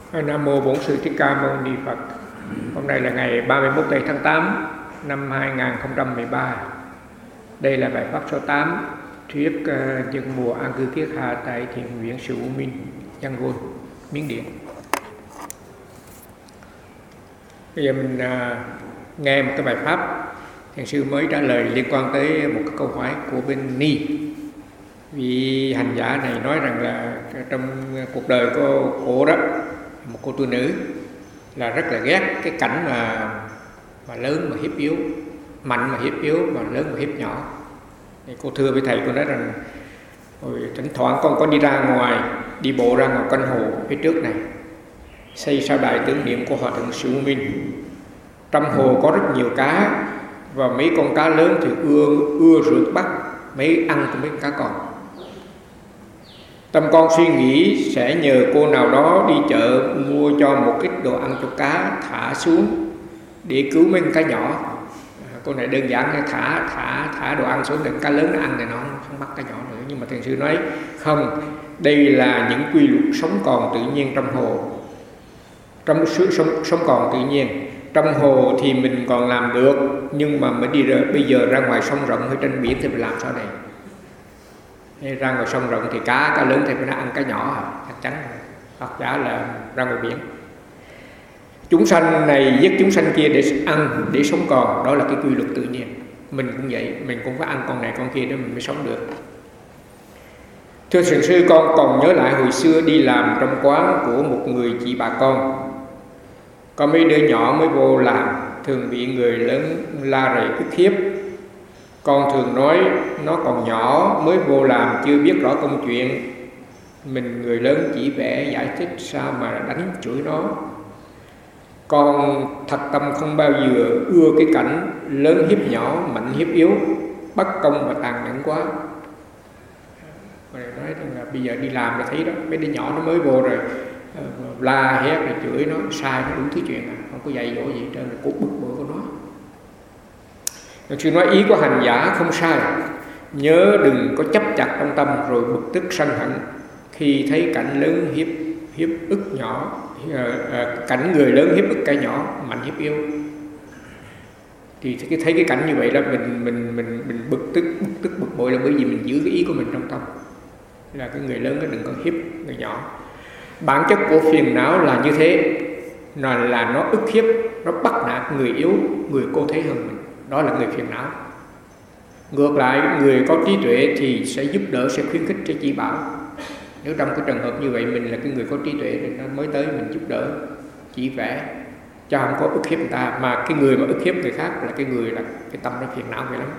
Nam mô Bổn Sư Thích Ca Mâu Ni Phật. Hôm nay là ngày 31 tây tháng 8 năm 2013. Đây là bài pháp số 8 thuyết dân mùa an cư kiết hạ tại thiền viện Sự U Minh, Yangon, Miến Điện. Bây giờ mình nghe một cái bài pháp thiền sư mới trả lời liên quan tới một cái câu hỏi của bên Ni. Vị hành giả này nói rằng là trong cuộc đời của cô đó, một cô tu nữ là rất là ghét cái cảnh mà lớn mà hiếp yếu, mạnh mà hiếp yếu, mà lớn mà hiếp nhỏ. Thì cô thưa với thầy, cô nói rằng thỉnh thoảng con có đi ra ngoài, đi bộ ra ngoài quanh hồ phía trước này, xây sao đài tưởng niệm của Hòa Thượng Sự U Minh. Trong hồ có rất nhiều cá, và mấy con cá lớn thì ưa rượt bắt mấy ăn của mấy cá con. Tâm con suy nghĩ sẽ nhờ cô nào đó đi chợ mua cho một ít đồ ăn cho cá, thả xuống để cứu mấy con cá nhỏ. Cô này đơn giản là thả đồ ăn xuống để cá lớn nó ăn thì nó không bắt cá nhỏ nữa. Nhưng mà thiền sư nói không, đây là những quy luật sống còn tự nhiên trong hồ, trong sống còn tự nhiên. Trong hồ thì mình còn làm được, nhưng mà bây giờ ra ngoài sông rộng hay trên biển thì phải làm sao đây? Ra ngoài sông rộng thì cá lớn thì phải nó ăn cá nhỏ, chắc chắn, hoặc giả là ra ngoài biển. Chúng sanh này giết chúng sanh kia để ăn, để sống còn, đó là cái quy luật tự nhiên. Mình cũng vậy, mình cũng phải ăn con này con kia để mình mới sống được. Thưa thiền sư, con còn nhớ lại hồi xưa đi làm trong quán của một người chị bà con. Có mấy đứa nhỏ mới vô làm, thường bị người lớn la rầy ức hiếp. Con thường nói nó còn nhỏ, mới vô làm chưa biết rõ công chuyện. Mình người lớn chỉ vẽ giải thích sao mà đánh chửi nó. Con thật tâm không bao giờ ưa cái cảnh lớn hiếp nhỏ, mạnh hiếp yếu, bất công và tàn nhẫn quá. Nói rằng là bây giờ đi làm là thấy đó, mấy đứa nhỏ nó mới vô rồi la hét rồi chửi nó sai, nó đủ thứ chuyện, không có dạy dỗ gì hết trơn, là cốt bực bội của nó. Thiền sư nói ý của hành giả không sai, nhớ đừng có chấp chặt trong tâm rồi bực tức sân hận khi thấy cảnh lớn hiếp ức nhỏ, cảnh người lớn hiếp ức cái nhỏ, mạnh hiếp yếu. Thì thấy cái cảnh như vậy là mình bực bội là bởi vì mình giữ cái ý của mình trong tâm, là cái người lớn nó đừng có hiếp người nhỏ. Bản chất của phiền não là như thế, là nó ức hiếp, nó bắt nạt người yếu, người cô thế hơn mình. Đó là người phiền não. Ngược lại, người có trí tuệ thì sẽ giúp đỡ, sẽ khuyến khích, sẽ chỉ bảo. Nếu trong cái trường hợp như vậy, mình là cái người có trí tuệ thì nó mới tới mình giúp đỡ, chỉ vẽ, cho không có ức hiếp người ta. Mà cái người mà ức hiếp người khác là cái người là cái tâm nó phiền não vậy lắm.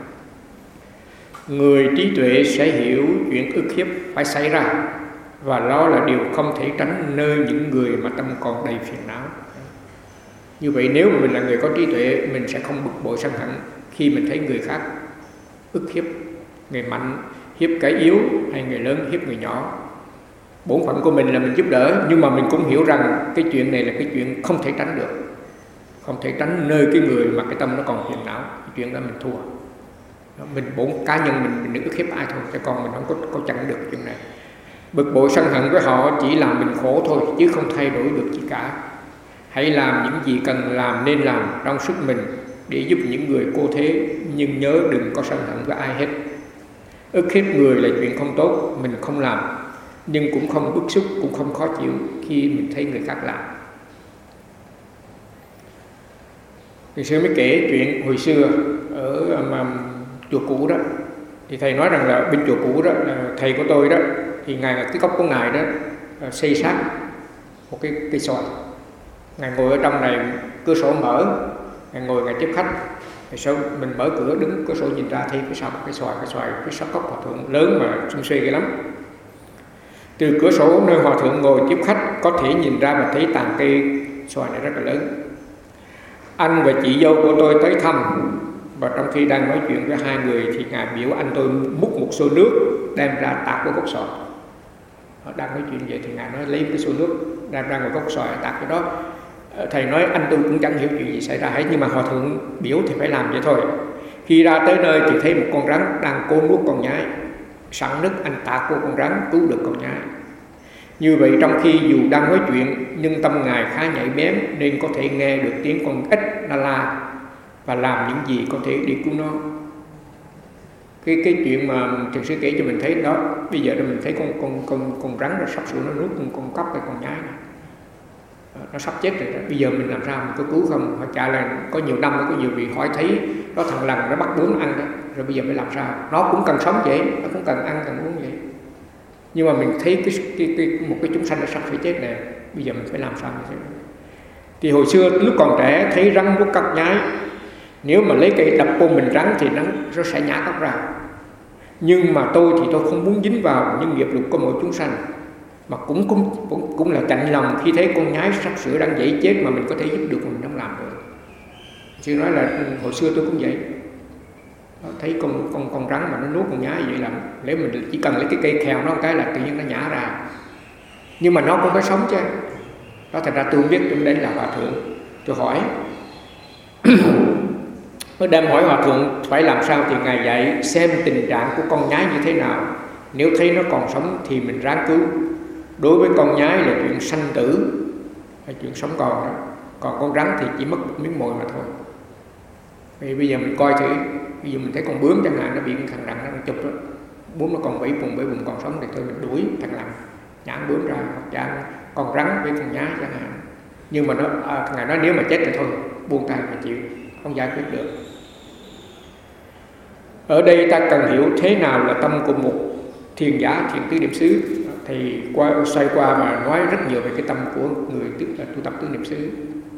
Người trí tuệ sẽ hiểu chuyện ức hiếp phải xảy ra, và đó là điều không thể tránh nơi những người mà tâm còn đầy phiền não. Như vậy nếu mà mình là người có trí tuệ, mình sẽ không bực bội sân hận khi mình thấy người khác ức hiếp, người mạnh hiếp cái yếu, hay người lớn hiếp người nhỏ. Bổn phận của mình là mình giúp đỡ, nhưng mà mình cũng hiểu rằng cái chuyện này là cái chuyện không thể tránh được, không thể tránh nơi cái người mà cái tâm nó còn phiền não. Cái chuyện đó mình thua. Mình cá nhân mình đừng ức hiếp ai thôi, chứ còn mình không có chặn được chuyện này. Bực bội sân hận với họ chỉ làm mình khổ thôi, chứ không thay đổi được gì cả. Hãy làm những gì cần làm nên làm trong sức mình để giúp những người cô thế, nhưng nhớ đừng có sân hận với ai hết. Ức hiếp người là chuyện không tốt, mình không làm, nhưng cũng không bức xúc, cũng không khó chịu khi mình thấy người khác làm. Thầy sư mới kể chuyện hồi xưa ở chùa cũ đó. Thì thầy nói rằng là bên chùa cũ đó, thầy của tôi đó, thì ngài là cái gốc của ngài đó xây sát một cái cây xoài. Ngài ngồi ở trong này, cửa sổ mở, ngài ngồi ngài tiếp khách. Thì sau mình mở cửa đứng cửa sổ nhìn ra thấy phía sau cái xoài phía sau gốc hòa thượng lớn mà xum xuê ghê lắm. Từ cửa sổ nơi hòa thượng ngồi tiếp khách có thể nhìn ra và thấy tàn cây xoài này rất là lớn. Anh và chị dâu của tôi tới thăm, và trong khi đang nói chuyện với hai người thì ngài biểu anh tôi múc một xô nước đem ra tạt vào gốc xoài. Họ đang nói chuyện vậy thì ngài nói lấy cái xô nước đem ra ngoài gốc xoài tạt cái đó. Thầy nói anh tôi cũng chẳng hiểu chuyện gì xảy ra hết, nhưng mà hòa thượng biểu thì phải làm vậy thôi. Khi ra tới nơi thì thấy một con rắn đang cố nuốt con nhái. Sẵn nước anh tạt vô con rắn cứu được con nhái. Như vậy trong khi dù đang nói chuyện nhưng tâm Ngài khá nhạy bén nên có thể nghe được tiếng con ếch la la và làm những gì có thể để cứu nó. Cái chuyện mà thiền sư kể cho mình thấy đó, bây giờ mình thấy con rắn nó sắp sửa nó nuốt con cóc hay con nhái này. Nó sắp chết rồi đó. Bây giờ mình làm sao, mình có cứu không? Họ trả lời có nhiều năm, có nhiều vị hỏi thấy nó thằng lằn nó bắt bướm ăn đó, rồi bây giờ phải làm sao? Nó cũng cần sống vậy, nó cũng cần ăn cần uống vậy. Nhưng mà mình thấy một cái chúng sanh nó sắp phải chết này, bây giờ mình phải làm sao như thế? Thì hồi xưa lúc còn trẻ thấy rắn nuốt cóc nhái, nếu mà lấy cây đập vô mình rắn thì nó sẽ nhả cóc ra. Nhưng mà tôi thì tôi không muốn dính vào những nghiệp lục của mỗi chúng sanh, mà cũng là chạnh lòng khi thấy con nhái sắp sửa đang dậy chết mà mình có thể giúp được mình không làm được. Chứ nói là hồi xưa tôi cũng vậy, thấy con rắn mà nó nuốt con nhái vậy là nếu mình chỉ cần lấy cái cây khèo nó một cái là tự nhiên nó nhả ra, nhưng mà nó cũng có sống chứ. Đó, thành ra tôi biết tôi đến là hòa thượng, tôi hỏi mới đem hỏi hòa thượng phải làm sao, thì ngài dạy xem tình trạng của con nhái như thế nào, nếu thấy nó còn sống thì mình ráng cứu. Đối với con nhái là chuyện sanh tử, là chuyện sống còn đó. Còn con rắn thì chỉ mất một miếng mồi mà thôi. Vì bây giờ mình coi thử, bây giờ mình thấy con bướm chẳng hạn nó bị thằng rắn nó chụp đó, bướm nó còn bẫy bụng còn sống thì thôi mình đuổi thằng lằn nhãn bướm ra, hoặc chả con rắn với con nhái chẳng hạn. Nhưng mà nó thằng này nói nếu mà chết thì thôi buông tay mà chịu, không giải quyết được. Ở đây ta cần hiểu thế nào là tâm của một thiền giả, thiền tứ niệm xứ. Thì xoay qua và nói rất nhiều về cái tâm của người tu tập tứ niệm xứ.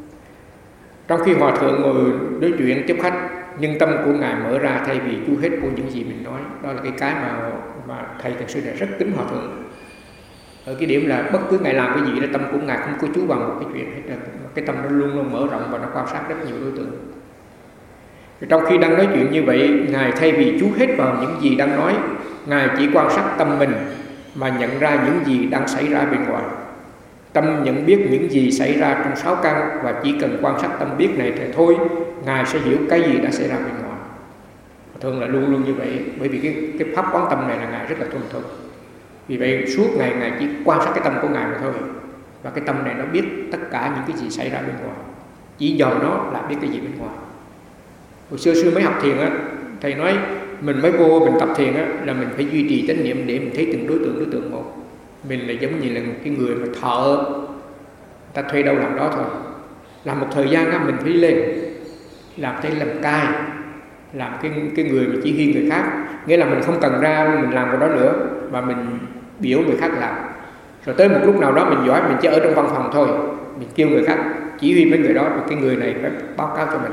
Trong khi hòa thượng ngồi đối chuyện tiếp khách, nhưng tâm của ngài mở ra thay vì chú hết của những gì mình nói. Đó là cái mà thầy thiền sư này rất kính hòa thượng. Ở cái điểm là bất cứ ngài làm cái gì là tâm của ngài không có chú vào một cái chuyện hết, cái tâm nó luôn luôn mở rộng và nó quan sát rất nhiều đối tượng. Trong khi đang nói chuyện như vậy, ngài thay vì chú hết vào những gì đang nói, ngài chỉ quan sát tâm mình mà nhận ra những gì đang xảy ra bên ngoài. Tâm nhận biết những gì xảy ra trong 6 căn, và chỉ cần quan sát tâm biết này thì thôi, ngài sẽ hiểu cái gì đã xảy ra bên ngoài. Thường là luôn luôn như vậy, bởi vì cái pháp quán tâm này là ngài rất là thuần thục. Vì vậy suốt ngày ngài chỉ quan sát cái tâm của ngài mà thôi, và cái tâm này nó biết tất cả những cái gì xảy ra bên ngoài, chỉ dòm nó là biết cái gì bên ngoài. Hồi xưa mới học thiền á, thầy nói mình mới vô mình tập thiền á là mình phải duy trì chánh niệm để mình thấy từng đối tượng một. Mình là giống như là một cái người mà thợ, ta thuê đâu làm đó thôi. Làm một thời gian á mình phải lên làm cai, làm cái người mà chỉ huy người khác, nghĩa là mình không cần ra mình làm cái đó nữa mà mình biểu người khác làm. Rồi tới một lúc nào đó mình giỏi, mình chỉ ở trong văn phòng thôi, mình kêu người khác chỉ huy mấy người đó, rồi cái người này phải báo cáo cho mình.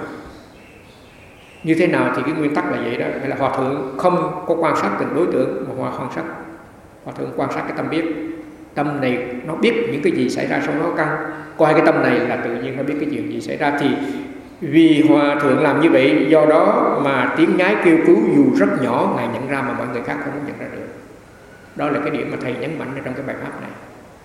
Như thế nào thì cái nguyên tắc là vậy đó. Hay là hòa thượng không có quan sát từng đối tượng mà hòa thượng quan sát cái tâm biết. Tâm này nó biết những cái gì xảy ra trong nó căn, coi cái tâm này là tự nhiên nó biết cái chuyện gì xảy ra. Thì vì hòa thượng làm như vậy, do đó mà tiếng nhái kêu cứu dù rất nhỏ ngài nhận ra mà mọi người khác không nhận ra được. Đó là cái điểm mà thầy nhấn mạnh ở trong cái bài pháp này.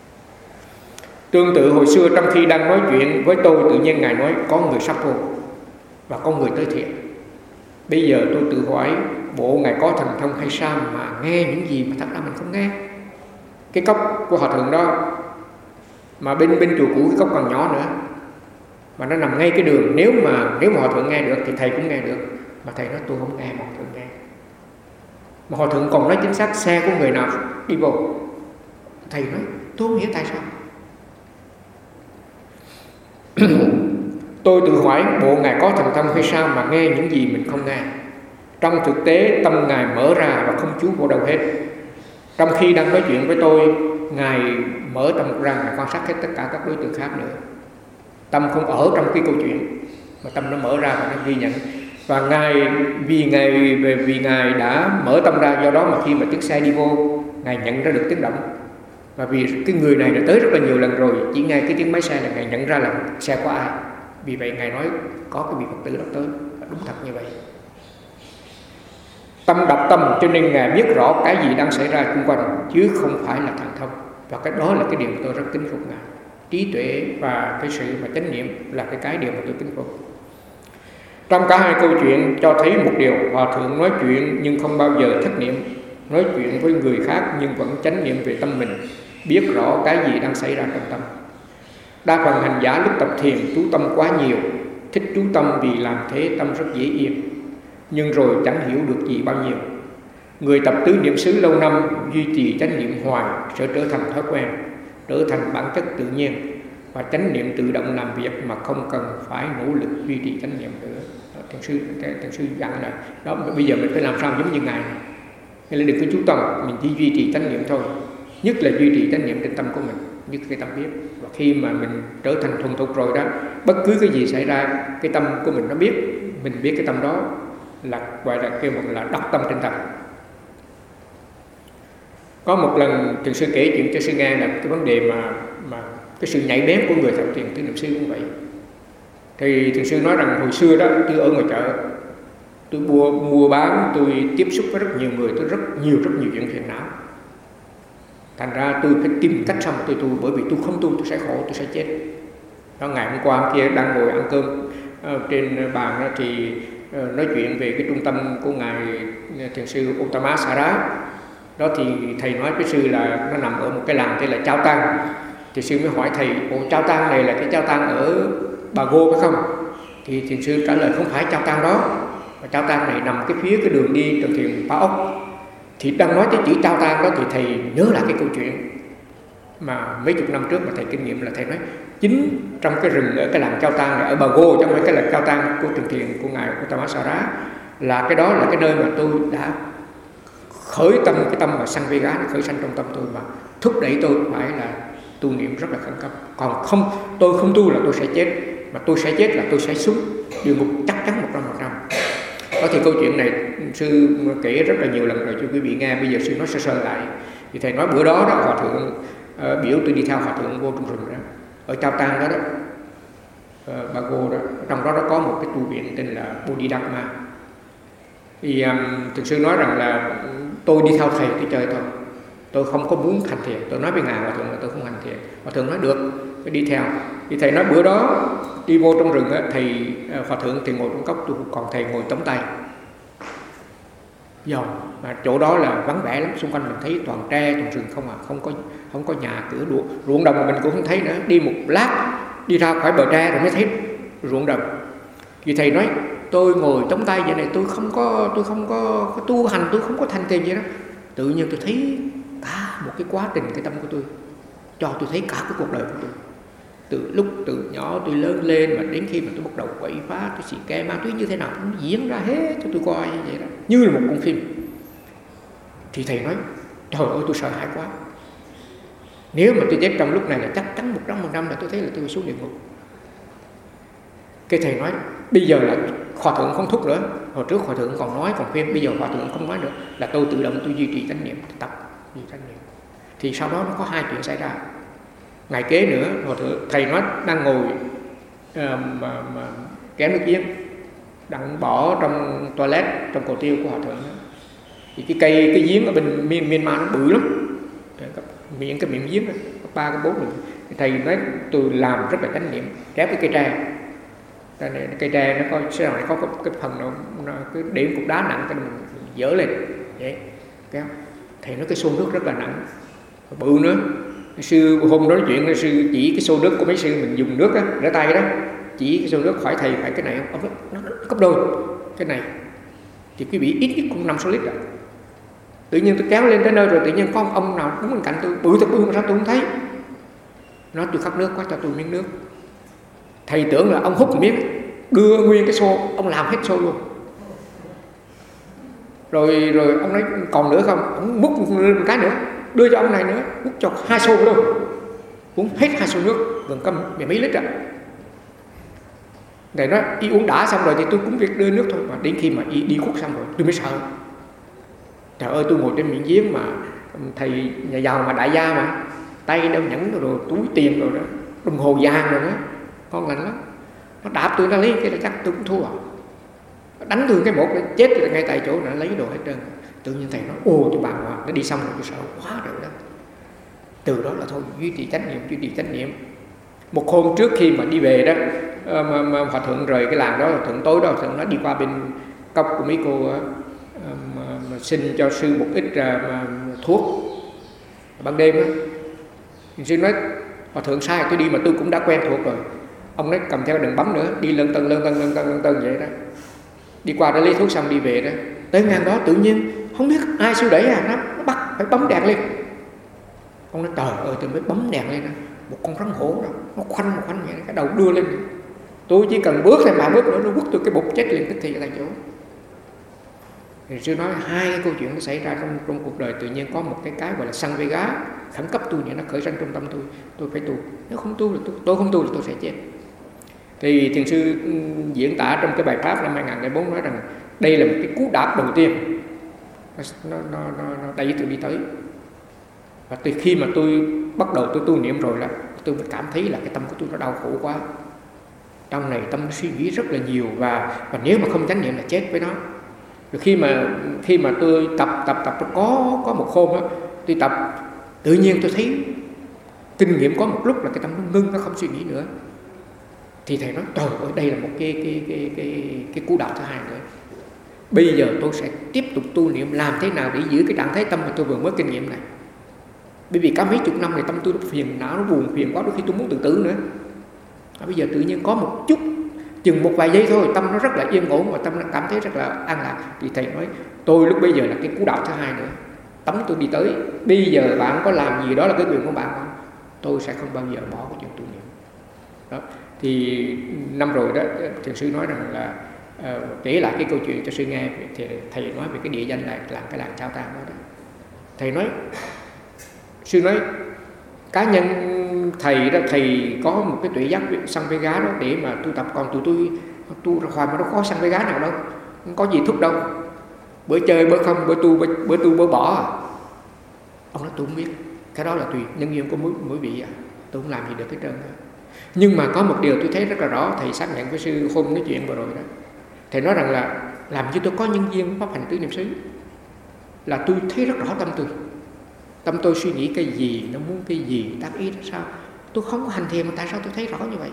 Tương tự hồi xưa trong khi đang nói chuyện với tôi, tự nhiên ngài nói có người sắp vô và có người tới thiện. Bây giờ tôi tự hỏi, bộ ngài có thần thông hay sao mà nghe những gì mà thật ra mình không nghe. Cái cốc của hòa thượng đó, mà bên chùa cũ cái cốc còn nhỏ nữa, mà nó nằm ngay cái đường. Nếu mà hòa thượng nghe được thì thầy cũng nghe được, mà thầy nói tôi không nghe mà hòa thượng nghe. Mà hòa thượng còn nói chính xác xe của người nào đi vô. Thầy nói tôi không hiểu tại sao. Tôi tự hỏi bộ ngài có thần thông hay sao mà nghe những gì mình không nghe. Trong thực tế tâm ngài mở ra và không chú vào đâu hết. Trong khi đang nói chuyện với tôi, ngài mở tâm ra, ngài quan sát hết tất cả các đối tượng khác nữa. Tâm không ở trong cái câu chuyện, mà tâm nó mở ra và nó ghi nhận. Và vì ngài đã mở tâm ra, do đó mà khi mà tiếng xe đi vô, ngài nhận ra được tiếng động. Và vì cái người này đã tới rất là nhiều lần rồi, chỉ nghe cái tiếng máy xe là ngài nhận ra là xe của ai. Vì vậy ngài nói có cái vị Phật tử đó tới, đúng thật như vậy. Tâm đọc tâm, cho nên ngài biết rõ cái gì đang xảy ra xung quanh, chứ không phải là thần thông. Và cái đó là cái điều mà tôi rất kính phục ngài. Trí tuệ và cái sự mà chánh niệm là cái điều mà tôi kính phục. Trong cả hai câu chuyện cho thấy một điều, hòa thượng nói chuyện nhưng không bao giờ thất niệm, nói chuyện với người khác nhưng vẫn chánh niệm về tâm mình. biết rõ cái gì đang xảy ra trong tâm. Đa phần hành giả lúc tập thiền chú tâm quá nhiều, thích chú tâm vì làm thế tâm rất dễ yên, nhưng rồi chẳng hiểu được gì bao nhiêu. Người tập tứ niệm xứ lâu năm, duy trì chánh niệm hoài sẽ trở thành thói quen, trở thành bản chất tự nhiên, và chánh niệm tự động làm việc mà không cần phải nỗ lực duy trì chánh niệm nữa. Thiền sư dặn là đó, bây giờ mình phải làm sao giống như ngài, hay là đừng có chú tâm, mình chỉ duy trì chánh niệm thôi, nhất là duy trì chánh niệm trên tâm của mình, nhất cái tâm biết. Và khi mà mình trở thành thuần thục rồi đó, bất cứ cái gì xảy ra, cái tâm của mình nó biết, mình biết cái tâm đó, là gọi là kêu một là đắc tâm trên tâm. Có một lần thiền sư kể chuyện cho sư nghe là cái vấn đề mà cái sự nhạy bén của người thạo thiền tứ niệm xứ cũng vậy. Thì thiền sư nói rằng hồi xưa đó tôi ở ngoài chợ, tôi mua bán, tôi tiếp xúc với rất nhiều người, tôi rất nhiều chuyện phiền não. Thành ra tôi phải tìm cách sao mà tôi tu, bởi vì tôi không tu tôi sẽ khổ, tôi sẽ chết. Đó, ngày hôm qua hôm kia đang ngồi ăn cơm trên bàn đó, thì nói chuyện về cái trung tâm của ngài thiền sư Ottama Sara. Đó thì thầy nói với sư là nó nằm ở một cái làng tên là Chao Tang. Thì sư mới hỏi thầy, Chao Tang này là cái Chao Tang ở Bago phải không? Thì thiền sư trả lời không phải Chao Tang đó, và Chao Tang này nằm cái phía cái đường đi từ thiền Ba Ốc. Thì đang nói tới chữ Chao Tang đó thì thầy nhớ lại cái câu chuyện mà mấy chục năm trước mà thầy kinh nghiệm, là thầy nói chính trong cái rừng ở cái làng Chao Tang này ở Bago, chứ không phải cái làng Chao Tang của trường thiền của ngài Ottama Sara, là cái đó là cái nơi mà tôi đã khởi tâm, cái tâm mà sanh vega khởi sanh trong tâm tôi, mà thúc đẩy tôi phải là tu niệm rất là khẩn cấp. Còn không, tôi không tu là tôi sẽ chết, mà tôi sẽ chết là tôi sẽ xuống địa ngục chắc chắn 100%. Đó thì câu chuyện này sư kể rất là nhiều lần rồi cho quý vị nghe, bây giờ sư nói sơ sơ lại. Thì thầy nói bữa đó hòa thượng biểu tôi đi theo hòa thượng vô trong rừng đó, ở Chao Tang đó Bago đó, trong đó có một cái tu viện tên là Bodhidharma. Thì thiền sư nói rằng là tôi đi theo thầy đi chơi thôi, tôi không có muốn hành thiền. Tôi nói với ngài hòa thượng là tôi không hành thiền. Hòa thượng nói được, phải đi theo. Thì thầy nói bữa đó đi vô trong rừng á, thầy hòa thượng thì ngồi trong cốc, tôi còn thầy ngồi tống tay. Dòng mà chỗ đó là vắng vẻ lắm, xung quanh mình thấy toàn tre toàn rừng không à, không có nhà cửa ruộng đồng mà mình cũng không thấy nữa. Đi một lát đi ra khỏi bờ tre rồi mới thấy ruộng đồng. Vì thầy nói tôi ngồi tống tay vậy này, tôi không có tu hành, tôi không có thành tiền gì đó. Tự nhiên tôi thấy cả một cái quá trình cái tâm của tôi, cho tôi thấy cả cái cuộc đời của tôi. Từ lúc từ nhỏ tôi lớn lên mà đến khi mà tôi bắt đầu quậy phá, tôi xì ke ma túy như thế nào cũng diễn ra hết cho tôi coi như vậy đó, như là một con phim. Thì thầy nói trời ơi tôi sợ hãi quá, nếu mà tôi chết trong lúc này là chắc chắn 100% là tôi thấy là tôi xuống địa ngục. Cái thầy nói bây giờ là hòa thượng không thúc nữa, hồi trước hòa thượng còn nói còn khuyên, bây giờ hòa thượng không nói nữa, là tôi tự động tôi duy trì chánh niệm, tập duy trì chánh niệm. Thì sau đó nó có hai chuyện xảy ra. Ngày kế nữa hòa thượng thầy nói đang ngồi kéo nước giếng, đang bỏ trong toilet, trong cầu tiêu của hòa thượng. Thì cái giếng ở bên Myanmar nó bự lắm, cái miệng giếng đó, 3 cái 4 lần. Thầy nói tôi làm rất là chánh niệm, kéo cái cây tre. Cây tre nó có sẽ có cái phần nó cái điểm cục đá nặng, cái mình dỡ lên vậy kéo. Thầy nói cái xô nước rất là nặng, bự nữa. Sư hôm đó nói chuyện, sư chỉ cái xô nước của mấy sư mình dùng nước á, rửa tay đó, chỉ cái xô nước hỏi thầy phải cái này không, nó gấp đôi cái này. Thì quý vị ít cũng 5-6 lít rồi. Tự nhiên tôi kéo lên tới nơi rồi tự nhiên có ông nào đứng bên cạnh tôi, bự mà sao tôi không thấy. Nói tôi khát nước quá, cho tôi miếng nước. Thầy tưởng là ông hút một miếng, đưa nguyên cái xô, ông làm hết xô luôn. Rồi ông nói còn nữa không, ông múc một cái nữa, đưa cho ông này nữa, múc cho 2 xô luôn, uống hết 2 xô nước, gần câm mấy lít ạ. Thầy nói đi uống đã xong rồi thì tôi cũng việc đưa nước thôi, mà đến khi mà đi khuất xong rồi tôi mới sợ. Trời ơi, tôi ngồi trên miệng giếng mà thầy nhà giàu mà đại gia mà, tay đeo nhẫn rồi túi tiền rồi đó, đồng hồ vàng rồi đó, con lành lắm. Nó đạp tôi, nó lấy cái là chắc tôi cũng thua. Nó đánh tôi cái một nó chết rồi ngay tại chỗ, nó lấy đồ hết trơn. Tự nhiên thầy nói ô tôi bàng hoàng, nó đi xong rồi tôi sợ quá rồi đó. Từ đó là thôi duy trì chánh niệm. Một hôm trước khi mà đi về đó, mà hòa thượng rời cái làng đó, hòa thượng tối đó hòa thượng nó đi qua bên cốc của mấy cô mà xin cho sư một ít thuốc ban đêm đó. Thiền sư nói hòa thượng sai tôi đi mà tôi cũng đã quen thuộc rồi. Ông nói cầm theo đừng bấm nữa, đi lân tân vậy đó. Đi qua đã lấy thuốc xong đi về đó. Tới ngang đó tự nhiên không biết ai xui đẩy nó bắt phải bấm đèn lên. Ông nói trời ơi tôi mới bấm đèn lên đó. Một con rắn hổ đó, nó khoanh vậy, cái đầu đưa lên. Tôi chỉ cần bước thêm 3 bước nữa nó quất tôi cái bụt chết liền tức thì ở tại chỗ. Thì sư nói hai cái câu chuyện nó xảy ra trong cuộc đời, tự nhiên có một cái gọi là săn vê gá khẩn cấp tu này nó khởi sanh trong tâm tôi phải tu. Nếu không tu là tôi không tu là tôi sẽ chết. Thì thiền sư diễn tả trong cái bài pháp năm 2004 nói rằng đây là một cái cú đạp đầu tiên nó đẩy tôi đi tới. Và từ khi mà tôi bắt đầu tôi tu niệm rồi là tôi mới cảm thấy là cái tâm của tôi nó đau khổ quá. Trong này tâm suy nghĩ rất là nhiều và nếu mà không chánh niệm là chết với nó. Rồi khi mà tôi tập có một hôm đó, tôi tập tự nhiên tôi thấy kinh nghiệm có một lúc là cái tâm nó ngưng, nó không suy nghĩ nữa. Thì thầy nói trời ơi đây là một cái cú đạp thứ hai nữa. Bây giờ tôi sẽ tiếp tục tu niệm làm thế nào để giữ cái trạng thái tâm mà tôi vừa mới kinh nghiệm này. Bởi vì cả mấy chục năm này tâm tôi nó phiền não, nó buồn phiền quá, đôi khi tôi muốn tự tử nữa. Bây giờ tự nhiên có một chút, chừng một vài giây thôi, tâm nó rất là yên ổn và tâm nó cảm thấy rất là an lạc. Thì thầy nói tôi lúc bây giờ là cái cú đạp thứ hai nữa. Tấm tôi đi tới. Bây giờ bạn có làm gì đó là cái quyền của bạn không? Tôi sẽ không bao giờ bỏ cái chuyện tu niệm. Đó. Thì năm rồi đó, thiền sư nói rằng là kể lại cái câu chuyện cho sư nghe. Thì thầy nói về cái địa danh là cái làng Chao Tang đó. Thầy nói, sư nói cá nhân thầy đó, thầy có một cái tuệ giác săn vê gá đó để mà tu tập, còn tụi tôi tu ra hoài mà nó có săn vê gá nào đâu, không có gì thúc đâu, bữa chơi bữa không, bữa tu bữa bỏ. Ông nói tôi không biết, cái đó là tùy nhân duyên của mỗi vị, tôi không làm gì được cái trơn đó. Nhưng mà có một điều tôi thấy rất là rõ, thầy xác nhận với sư hôm nói chuyện vừa rồi đó. Thầy nói rằng là làm như tôi có nhân duyên pháp hành tứ niệm xứ, là tôi thấy rất rõ tâm tôi suy nghĩ cái gì, nó muốn cái gì, tác ý là sao. Tôi không có hành thiền mà tại sao tôi thấy rõ như vậy?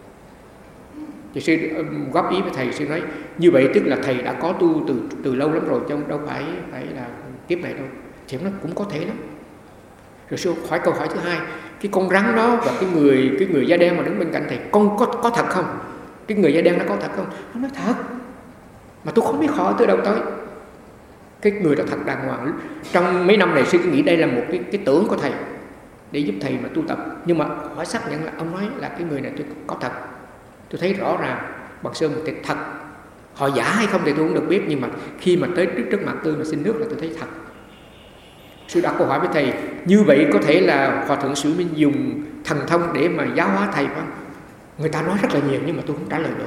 Thì sư góp ý với thầy, sư nói như vậy tức là thầy đã có tu từ lâu lắm rồi, chứ đâu phải là kiếp này đâu. Thì nó cũng có thể lắm. Rồi sư hỏi câu hỏi thứ hai, cái con rắn đó và cái người da đen mà đứng bên cạnh thầy, con có thật không? Cái người da đen nó có thật không? Nó nói thật, mà tôi không biết họ từ đâu tới. Cái người đó thật đàng hoàng. Trong mấy năm này sư nghĩ đây là một cái tưởng của thầy để giúp thầy mà tu tập. Nhưng mà hỏi xác nhận là ông nói là cái người này tôi có thật, tôi thấy rõ ràng bằng sơn một thật. Họ giả hay không thì tôi không được biết, nhưng mà khi mà tới trước mặt tôi mà xin nước là tôi thấy thật. Sư đặt câu hỏi với thầy, như vậy có thể là Hòa Thượng Sử Minh dùng thần thông để mà giáo hóa thầy không? Người ta nói rất là nhiều nhưng mà tôi không trả lời được.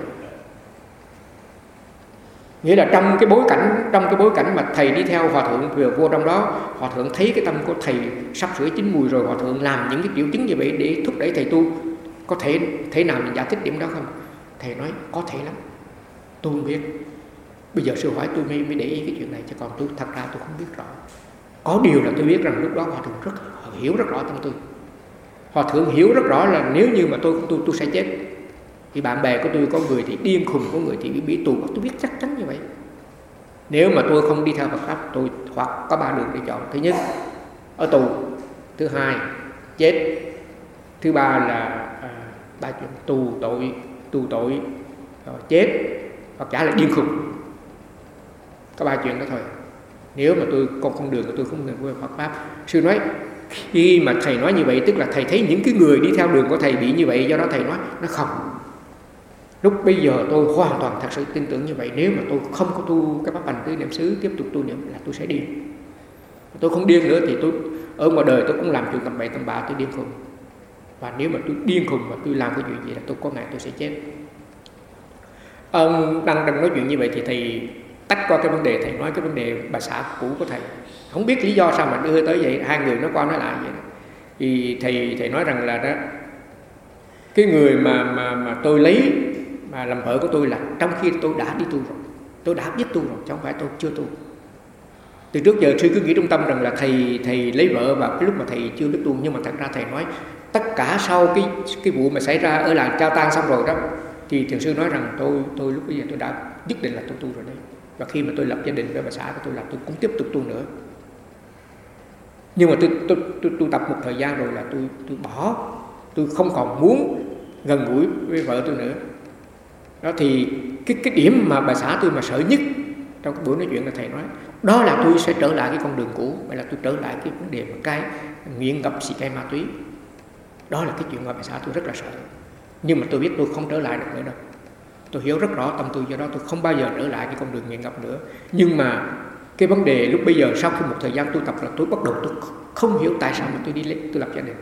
Nghĩa là trong cái bối cảnh mà thầy đi theo Hòa Thượng vừa vô trong đó, Hòa Thượng thấy cái tâm của thầy sắp sửa chín mùi rồi, Hòa Thượng làm những cái triệu chứng như vậy để thúc đẩy thầy tu. Có thể nào mình giải thích điểm đó không? Thầy nói có thể lắm, tôi không biết. Bây giờ sư hỏi tôi mới để ý cái chuyện này, chứ còn tôi thật ra tôi không biết rõ. Có điều là tôi biết rằng lúc đó Hòa Thượng hiểu rất rõ tâm tôi. Hòa Thượng hiểu rất rõ là nếu như mà tôi không tu tôi sẽ chết. Thì bạn bè của tôi có người thì điên khùng, có người thì bị tù. Tôi biết chắc chắn như vậy. Nếu mà tôi không đi theo Phật pháp, tôi hoặc có 3 đường để chọn. Thứ nhất, ở tù. Thứ hai, chết. Thứ ba là 3 chuyện tù tội, rồi chết, hoặc giả là điên khùng. Có 3 chuyện đó thôi. Nếu mà tôi còn con đường của tôi không ngừng với Phật pháp. Sư nói khi mà thầy nói như vậy, tức là thầy thấy những cái người đi theo đường của thầy bị như vậy, do đó thầy nói nó không. Lúc bây giờ tôi hoàn toàn thật sự tin tưởng như vậy. Nếu mà tôi không có tu cái pháp hành tứ niệm xứ, tiếp tục tu niệm là tôi sẽ điên. Tôi không điên nữa thì tôi ở ngoài đời tôi cũng làm chuyện tầm bậy tầm bạ, tôi điên khùng. Và nếu mà tôi điên khùng và tôi làm cái chuyện gì là tôi có ngày tôi sẽ chết. Ông đang nói chuyện như vậy thì thầy tách qua cái vấn đề, thầy nói cái vấn đề bà xã cũ của thầy. Không biết lý do sao mà đưa tới vậy, hai người nói qua nói lại vậy đó. Thì thầy nói rằng là đó, cái người mà tôi lấy mà làm vợ của tôi là trong khi tôi đã đi tu rồi, tôi đã biết tu rồi, chứ không phải tôi chưa tu. Từ trước giờ sư cứ nghĩ trong tâm rằng là thầy lấy vợ vào cái lúc mà thầy chưa biết tu, nhưng mà thật ra thầy nói tất cả sau cái vụ mà xảy ra ở làng Chao Tang xong rồi đó, thì thiền sư nói rằng tôi lúc bây giờ tôi đã nhất định là tôi tu rồi đấy. Và khi mà tôi lập gia đình với bà xã của tôi là tôi cũng tiếp tục tu nữa. Nhưng mà tôi tập một thời gian rồi là tôi bỏ, tôi không còn muốn gần gũi với vợ tôi nữa. Đó thì cái điểm mà bà xã tôi mà sợ nhất trong cái buổi nói chuyện là thầy nói đó là tôi sẽ trở lại cái con đường cũ, vậy là tôi trở lại cái vấn đề mà cái nghiện ngập xì ke ma túy. Đó là cái chuyện mà bà xã tôi rất là sợ. Nhưng mà tôi biết tôi không trở lại được nữa đâu. Tôi hiểu rất rõ tâm tôi, do đó tôi không bao giờ trở lại cái con đường nghiện ngập nữa. Nhưng mà cái vấn đề lúc bây giờ sau khi một thời gian tu tập là tôi bắt đầu tôi không hiểu tại sao mà tôi lập gia đình.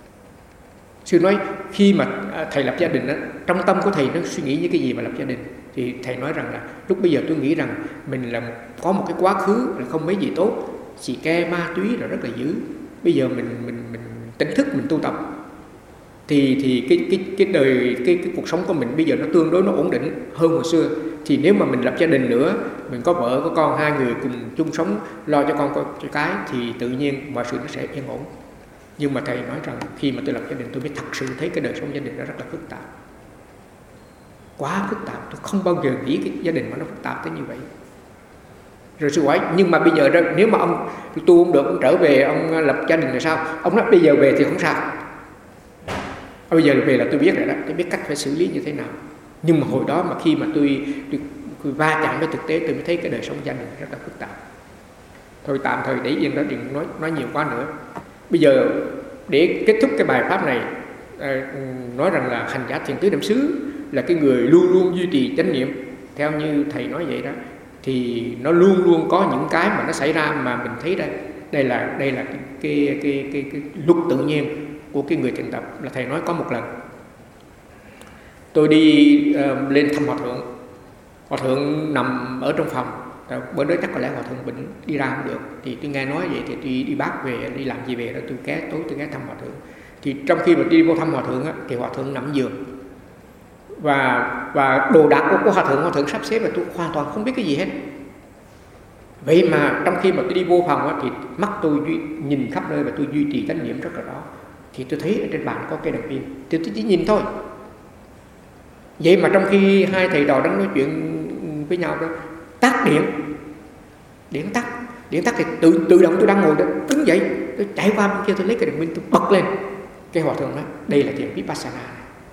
Sư nói khi mà thầy lập gia đình đó, trong tâm của thầy nó suy nghĩ những cái gì mà lập gia đình, thì thầy nói rằng là lúc bây giờ tôi nghĩ rằng mình là có một cái quá khứ là không mấy gì tốt, xì ke ma túy là rất là dữ. Bây giờ mình tỉnh thức mình tu tập thì cái đời cái cuộc sống của mình bây giờ nó tương đối nó ổn định hơn hồi xưa. Thì nếu mà mình lập gia đình nữa, mình có vợ có con, hai người cùng chung sống lo cho con cho cái thì tự nhiên mọi sự nó sẽ yên ổn. Nhưng mà thầy nói rằng khi mà tôi lập gia đình tôi mới thật sự thấy cái đời sống gia đình nó rất là phức tạp, quá phức tạp. Tôi không bao giờ nghĩ cái gia đình mà nó phức tạp tới như vậy. Rồi sư hỏi nhưng mà bây giờ nếu mà ông tu không được, ông trở về ông lập gia đình là sao? Ông nói bây giờ về thì không sao. Bây giờ về là tôi biết rồi đó, tôi biết cách phải xử lý như thế nào. Nhưng mà hồi đó mà khi mà tôi va chạm với thực tế, tôi mới thấy cái đời sống gia đình rất là phức tạp. Thôi tạm thời để yên đó, đừng nói nhiều quá nữa. Bây giờ để kết thúc cái bài pháp này, nói rằng là hành giả thiền tứ niệm xứ là cái người luôn luôn duy trì chánh niệm. Theo như thầy nói vậy đó, thì nó luôn luôn có những cái mà nó xảy ra mà mình thấy đây là cái luật tự nhiên của cái người thiền tập. Là thầy nói có một lần tôi đi lên thăm hòa thượng nằm ở trong phòng. Bữa đó chắc có lẽ hòa thượng bệnh đi ra không được, thì tôi nghe nói vậy thì tôi đi Bác về, đi làm gì về đó, tối tôi ghé thăm hòa thượng. Thì trong khi mà đi vô thăm hòa thượng á, thì hòa thượng nằm giường và đồ đạc của hòa thượng sắp xếp và tôi hoàn toàn không biết cái gì hết. Vậy mà trong khi mà tôi đi vô phòng á, thì mắt tôi nhìn khắp nơi và tôi duy trì chánh niệm rất là rõ. Thì tôi thấy ở trên bàn có cây đèn pin, thì tôi chỉ nhìn thôi. Vậy mà trong khi hai thầy trò đang nói chuyện với nhau đó, tắt điện tắt thì tự động tôi đang ngồi đó đứng dậy, tôi chạy qua bên kia, tôi lấy cái đèn pin tôi bật lên. Cái hòa thượng nói đây là thiền Vipassana.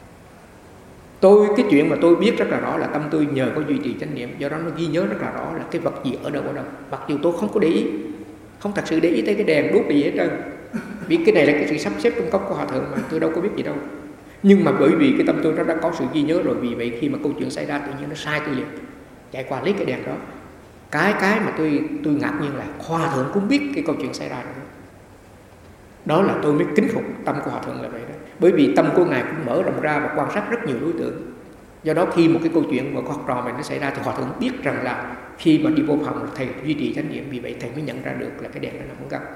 Cái chuyện mà tôi biết rất là rõ là tâm tôi nhờ có duy trì chánh niệm, do đó nó ghi nhớ rất là rõ là cái vật gì ở đâu. Mặc dù tôi không có để ý, không thật sự để ý tới cái đèn đuốc gì hết trơn, vì cái này là cái sự sắp xếp trong cốc của hòa thượng mà tôi đâu có biết gì đâu. Nhưng mà bởi vì cái tâm tôi nó đã có sự ghi nhớ rồi, vì vậy khi mà câu chuyện xảy ra tự nhiên nó sai tôi liền, chạy qua lấy cái đèn đó. Cái mà tôi ngạc nhiên là hòa thượng cũng biết cái câu chuyện xảy ra rồi. Đó là tôi mới kính phục tâm của hòa thượng là vậy đó. Bởi vì tâm của ngài cũng mở rộng ra và quan sát rất nhiều đối tượng. Do đó khi một cái câu chuyện mà có học trò mình nó xảy ra thì hòa thượng biết rằng là khi mà đi vô phòng là thầy duy trì chánh niệm, vì vậy thầy mới nhận ra được là cái đèn nó nằm gấp.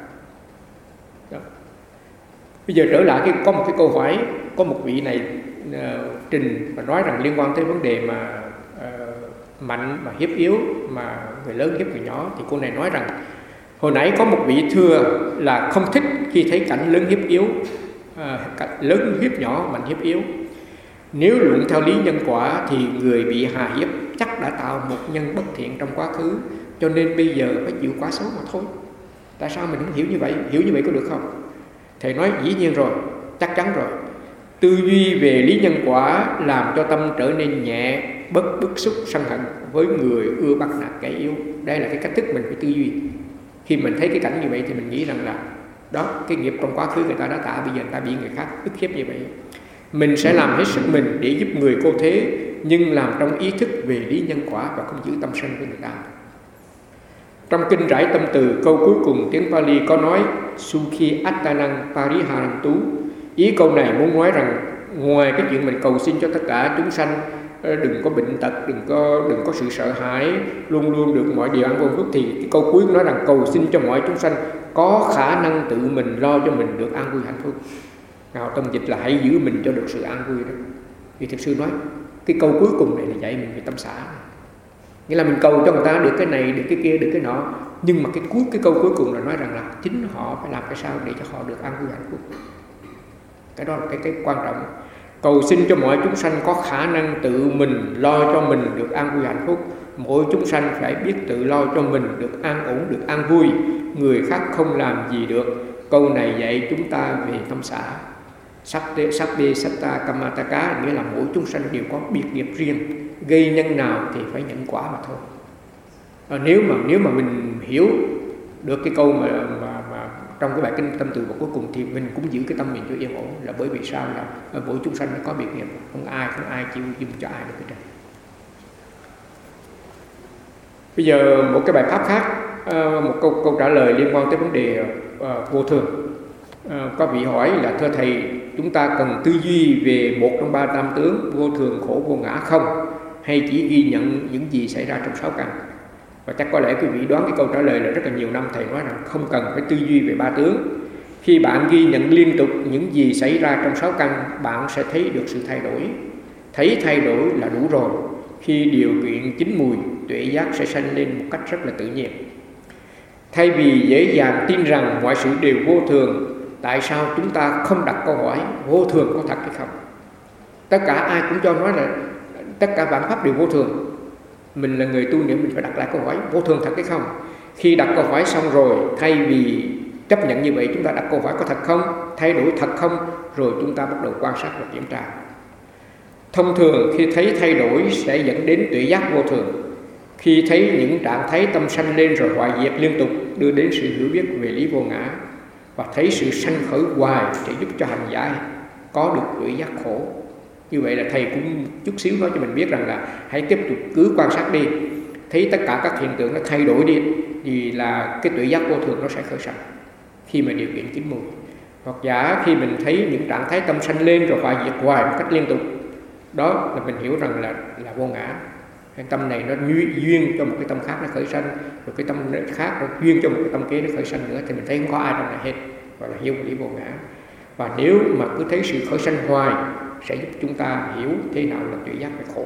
Bây giờ trở lại có một cái câu hỏi, có một vị này trình và nói rằng liên quan tới vấn đề mà mạnh và hiếp yếu, mà người lớn hiếp người nhỏ, thì cô này nói rằng hồi nãy có một vị thưa là không thích khi thấy cảnh lớn hiếp yếu, lớn hiếp nhỏ, mạnh hiếp yếu. Nếu luận theo lý nhân quả thì người bị hà hiếp chắc đã tạo một nhân bất thiện trong quá khứ, cho nên bây giờ phải chịu quả xấu mà thôi. Tại sao mình không hiểu như vậy? Hiểu như vậy có được không? Thầy nói dĩ nhiên rồi, chắc chắn rồi. Tư duy về lý nhân quả làm cho tâm trở nên nhẹ, bất bức xúc sân hận với người ưa bắt nạt kẻ yếu. Đây là cái cách thức mình phải tư duy. Khi mình thấy cái cảnh như vậy thì mình nghĩ rằng là đó, cái nghiệp trong quá khứ người ta đã tạo, bây giờ người ta bị người khác ức hiếp như vậy. Mình sẽ làm hết sức mình để giúp người cô thế, nhưng làm trong ý thức về lý nhân quả và không giữ tâm sân với người ta. Trong kinh Rải Tâm Từ, câu cuối cùng tiếng Pali có nói Sukhi Attanang Pariharantu. Ý câu này muốn nói rằng ngoài cái chuyện mình cầu xin cho tất cả chúng sanh đừng có bệnh tật, đừng có sự sợ hãi, luôn luôn được mọi điều an vui phúc, thì cái câu cuối nói rằng cầu xin cho mọi chúng sanh có khả năng tự mình lo cho mình được an vui hạnh phúc. Nào tâm dịch là hãy giữ mình cho được sự an vui đó. Vì thực sự nói cái câu cuối cùng này là dạy mình về tâm xã. Nghĩa là mình cầu cho người ta được cái này, được cái kia, được cái nọ, nhưng mà cái câu cuối cùng là nói rằng là chính họ phải làm cái sao để cho họ được an vui hạnh phúc. Cái đó là cái quan trọng. Cầu xin cho mọi chúng sanh có khả năng tự mình lo cho mình được an vui hạnh phúc. Mỗi chúng sanh phải biết tự lo cho mình được an ổn, được an vui. Người khác không làm gì được, Câu này dạy chúng ta về tâm xã. Sabbe satta kammataka, nghĩa là mỗi chúng sanh đều có biệt nghiệp riêng, gây nhân nào thì phải nhận quả mà thôi. Nếu mà mình hiểu được cái câu mà trong cái bài kinh tâm từ và cuối cùng thì mình cũng giữ cái tâm mình cho yên ổn, là bởi vì sao, là mỗi chúng sanh nó có biệt nghiệp, không ai chịu dùng cho ai được hết trơn. Bây giờ một cái bài pháp khác, một câu trả lời liên quan tới vấn đề vô thường. Có vị hỏi là thưa thầy, chúng ta cần tư duy về một trong ba tam tướng vô thường, khổ, vô ngã không, hay chỉ ghi nhận những gì xảy ra trong sáu căn? Và chắc có lẽ quý vị đoán cái câu trả lời là rất là nhiều năm thầy nói rằng không cần phải tư duy về ba tướng. Khi bạn ghi nhận liên tục những gì xảy ra trong sáu căn, bạn sẽ thấy được sự thay đổi. Thấy thay đổi là đủ rồi. Khi điều kiện chín mùi, tuệ giác sẽ sanh lên một cách rất là tự nhiên. Thay vì dễ dàng tin rằng mọi sự đều vô thường, tại sao chúng ta không đặt câu hỏi vô thường có thật hay không? Tất cả ai cũng cho nói là tất cả vạn pháp đều vô thường. Mình là người tu niệm, mình phải đặt lại câu hỏi vô thường thật hay không? Khi đặt câu hỏi xong rồi, thay vì chấp nhận như vậy, chúng ta đặt câu hỏi có thật không, thay đổi thật không, rồi chúng ta bắt đầu quan sát và kiểm tra. Thông thường khi thấy thay đổi sẽ dẫn đến tuệ giác vô thường. Khi thấy những trạng thái tâm sanh lên rồi hoại diệt liên tục, đưa đến sự hiểu biết về lý vô ngã. Và thấy sự sanh khởi hoài sẽ giúp cho hành giả có được tuệ giác khổ. Như vậy là thầy cũng chút xíu nói cho mình biết rằng là hãy tiếp tục cứ quan sát đi. Thấy tất cả các hiện tượng nó thay đổi đi, thì là cái tuệ giác vô thường nó sẽ khởi sanh khi mà điều kiện chín mùi. Hoặc giả khi mình thấy những trạng thái tâm sanh lên rồi hoại diệt hoài một cách liên tục, đó là mình hiểu rằng là vô ngã. Cái tâm này nó duyên cho một cái tâm khác nó khởi sanh, rồi cái tâm khác nó duyên cho một cái tâm kế nó khởi sanh nữa, thì mình thấy không có ai trong này hết, gọi là hiểu lý vô ngã. Và nếu mà cứ thấy sự khởi sanh hoài sẽ giúp chúng ta hiểu thế nào là tuệ giác về khổ.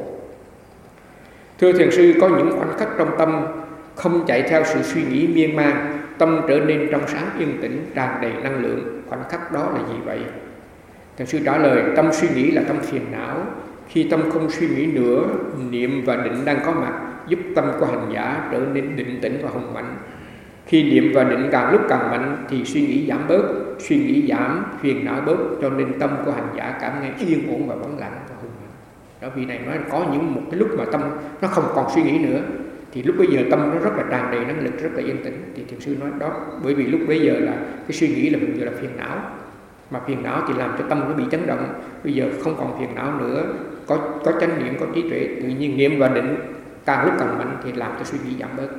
Thưa thiền sư, có những khoảnh khắc trong tâm không chạy theo sự suy nghĩ miên man, tâm trở nên trong sáng yên tĩnh, tràn đầy năng lượng. Khoảnh khắc đó là gì vậy? Thiền sư trả lời, tâm suy nghĩ là tâm phiền não. Khi tâm không suy nghĩ nữa, niệm và định đang có mặt, giúp tâm của hành giả trở nên định tĩnh và hùng mạnh. Khi niệm và định càng lúc càng mạnh thì suy nghĩ giảm bớt, suy nghĩ giảm, phiền não bớt, cho nên tâm của hành giả cảm nghe yên ổn và vắng lặng và hùng mạnh. Đó, vị này nói có những một cái lúc mà tâm nó không còn suy nghĩ nữa, thì lúc bây giờ tâm nó rất là tràn đầy năng lực, rất là yên tĩnh. Thì thiền sư nói đó, bởi vì lúc bây giờ là cái suy nghĩ là bây giờ là phiền não, mà phiền não thì làm cho tâm nó bị chấn động. Bây giờ không còn phiền não nữa, có chánh niệm, có trí tuệ, tự nhiên niệm và định càng lúc càng mạnh thì làm cho suy nghĩ giảm bớt.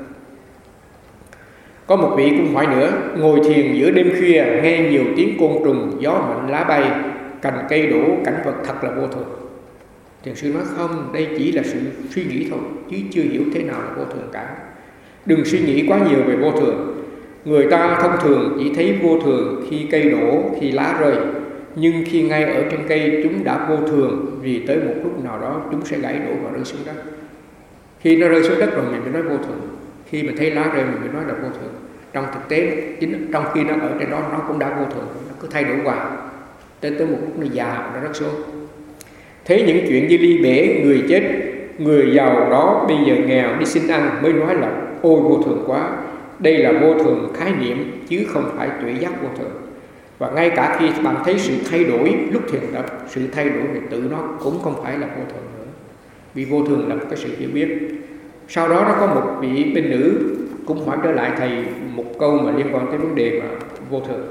Có một vị cũng hỏi nữa, ngồi thiền giữa đêm khuya nghe nhiều tiếng côn trùng, gió mạnh lá bay, cành cây đổ, cảnh vật thật là vô thường. Thiền sư nói không, đây chỉ là sự suy nghĩ thôi, chứ chưa hiểu thế nào là vô thường cả. Đừng suy nghĩ quá nhiều về vô thường. Người ta thông thường chỉ thấy vô thường khi cây đổ, khi lá rơi. Nhưng khi ngay ở trên cây chúng đã vô thường, vì tới một lúc nào đó chúng sẽ gãy đổ và rơi xuống đất. Khi nó rơi xuống đất rồi mình mới nói vô thường. Khi mình thấy lá rơi mình mới nói là vô thường. Trong thực tế, chính trong khi nó ở trên đó nó cũng đã vô thường, nó cứ thay đổi hoài. Tới một lúc nó già nó rớt xuống. Thấy những chuyện như ly bể, người chết, người giàu đó bây giờ nghèo đi xin ăn mới nói là ôi vô thường quá. Đây là vô thường khái niệm chứ không phải tuệ giác vô thường. Và ngay cả khi bạn thấy sự thay đổi lúc thiền tập, sự thay đổi về tự nó cũng không phải là vô thường nữa. Vì vô thường là một cái sự hiểu biết. Sau đó nó có một vị bên nữ cũng hỏi trở lại thầy một câu mà liên quan tới vấn đề mà vô thường.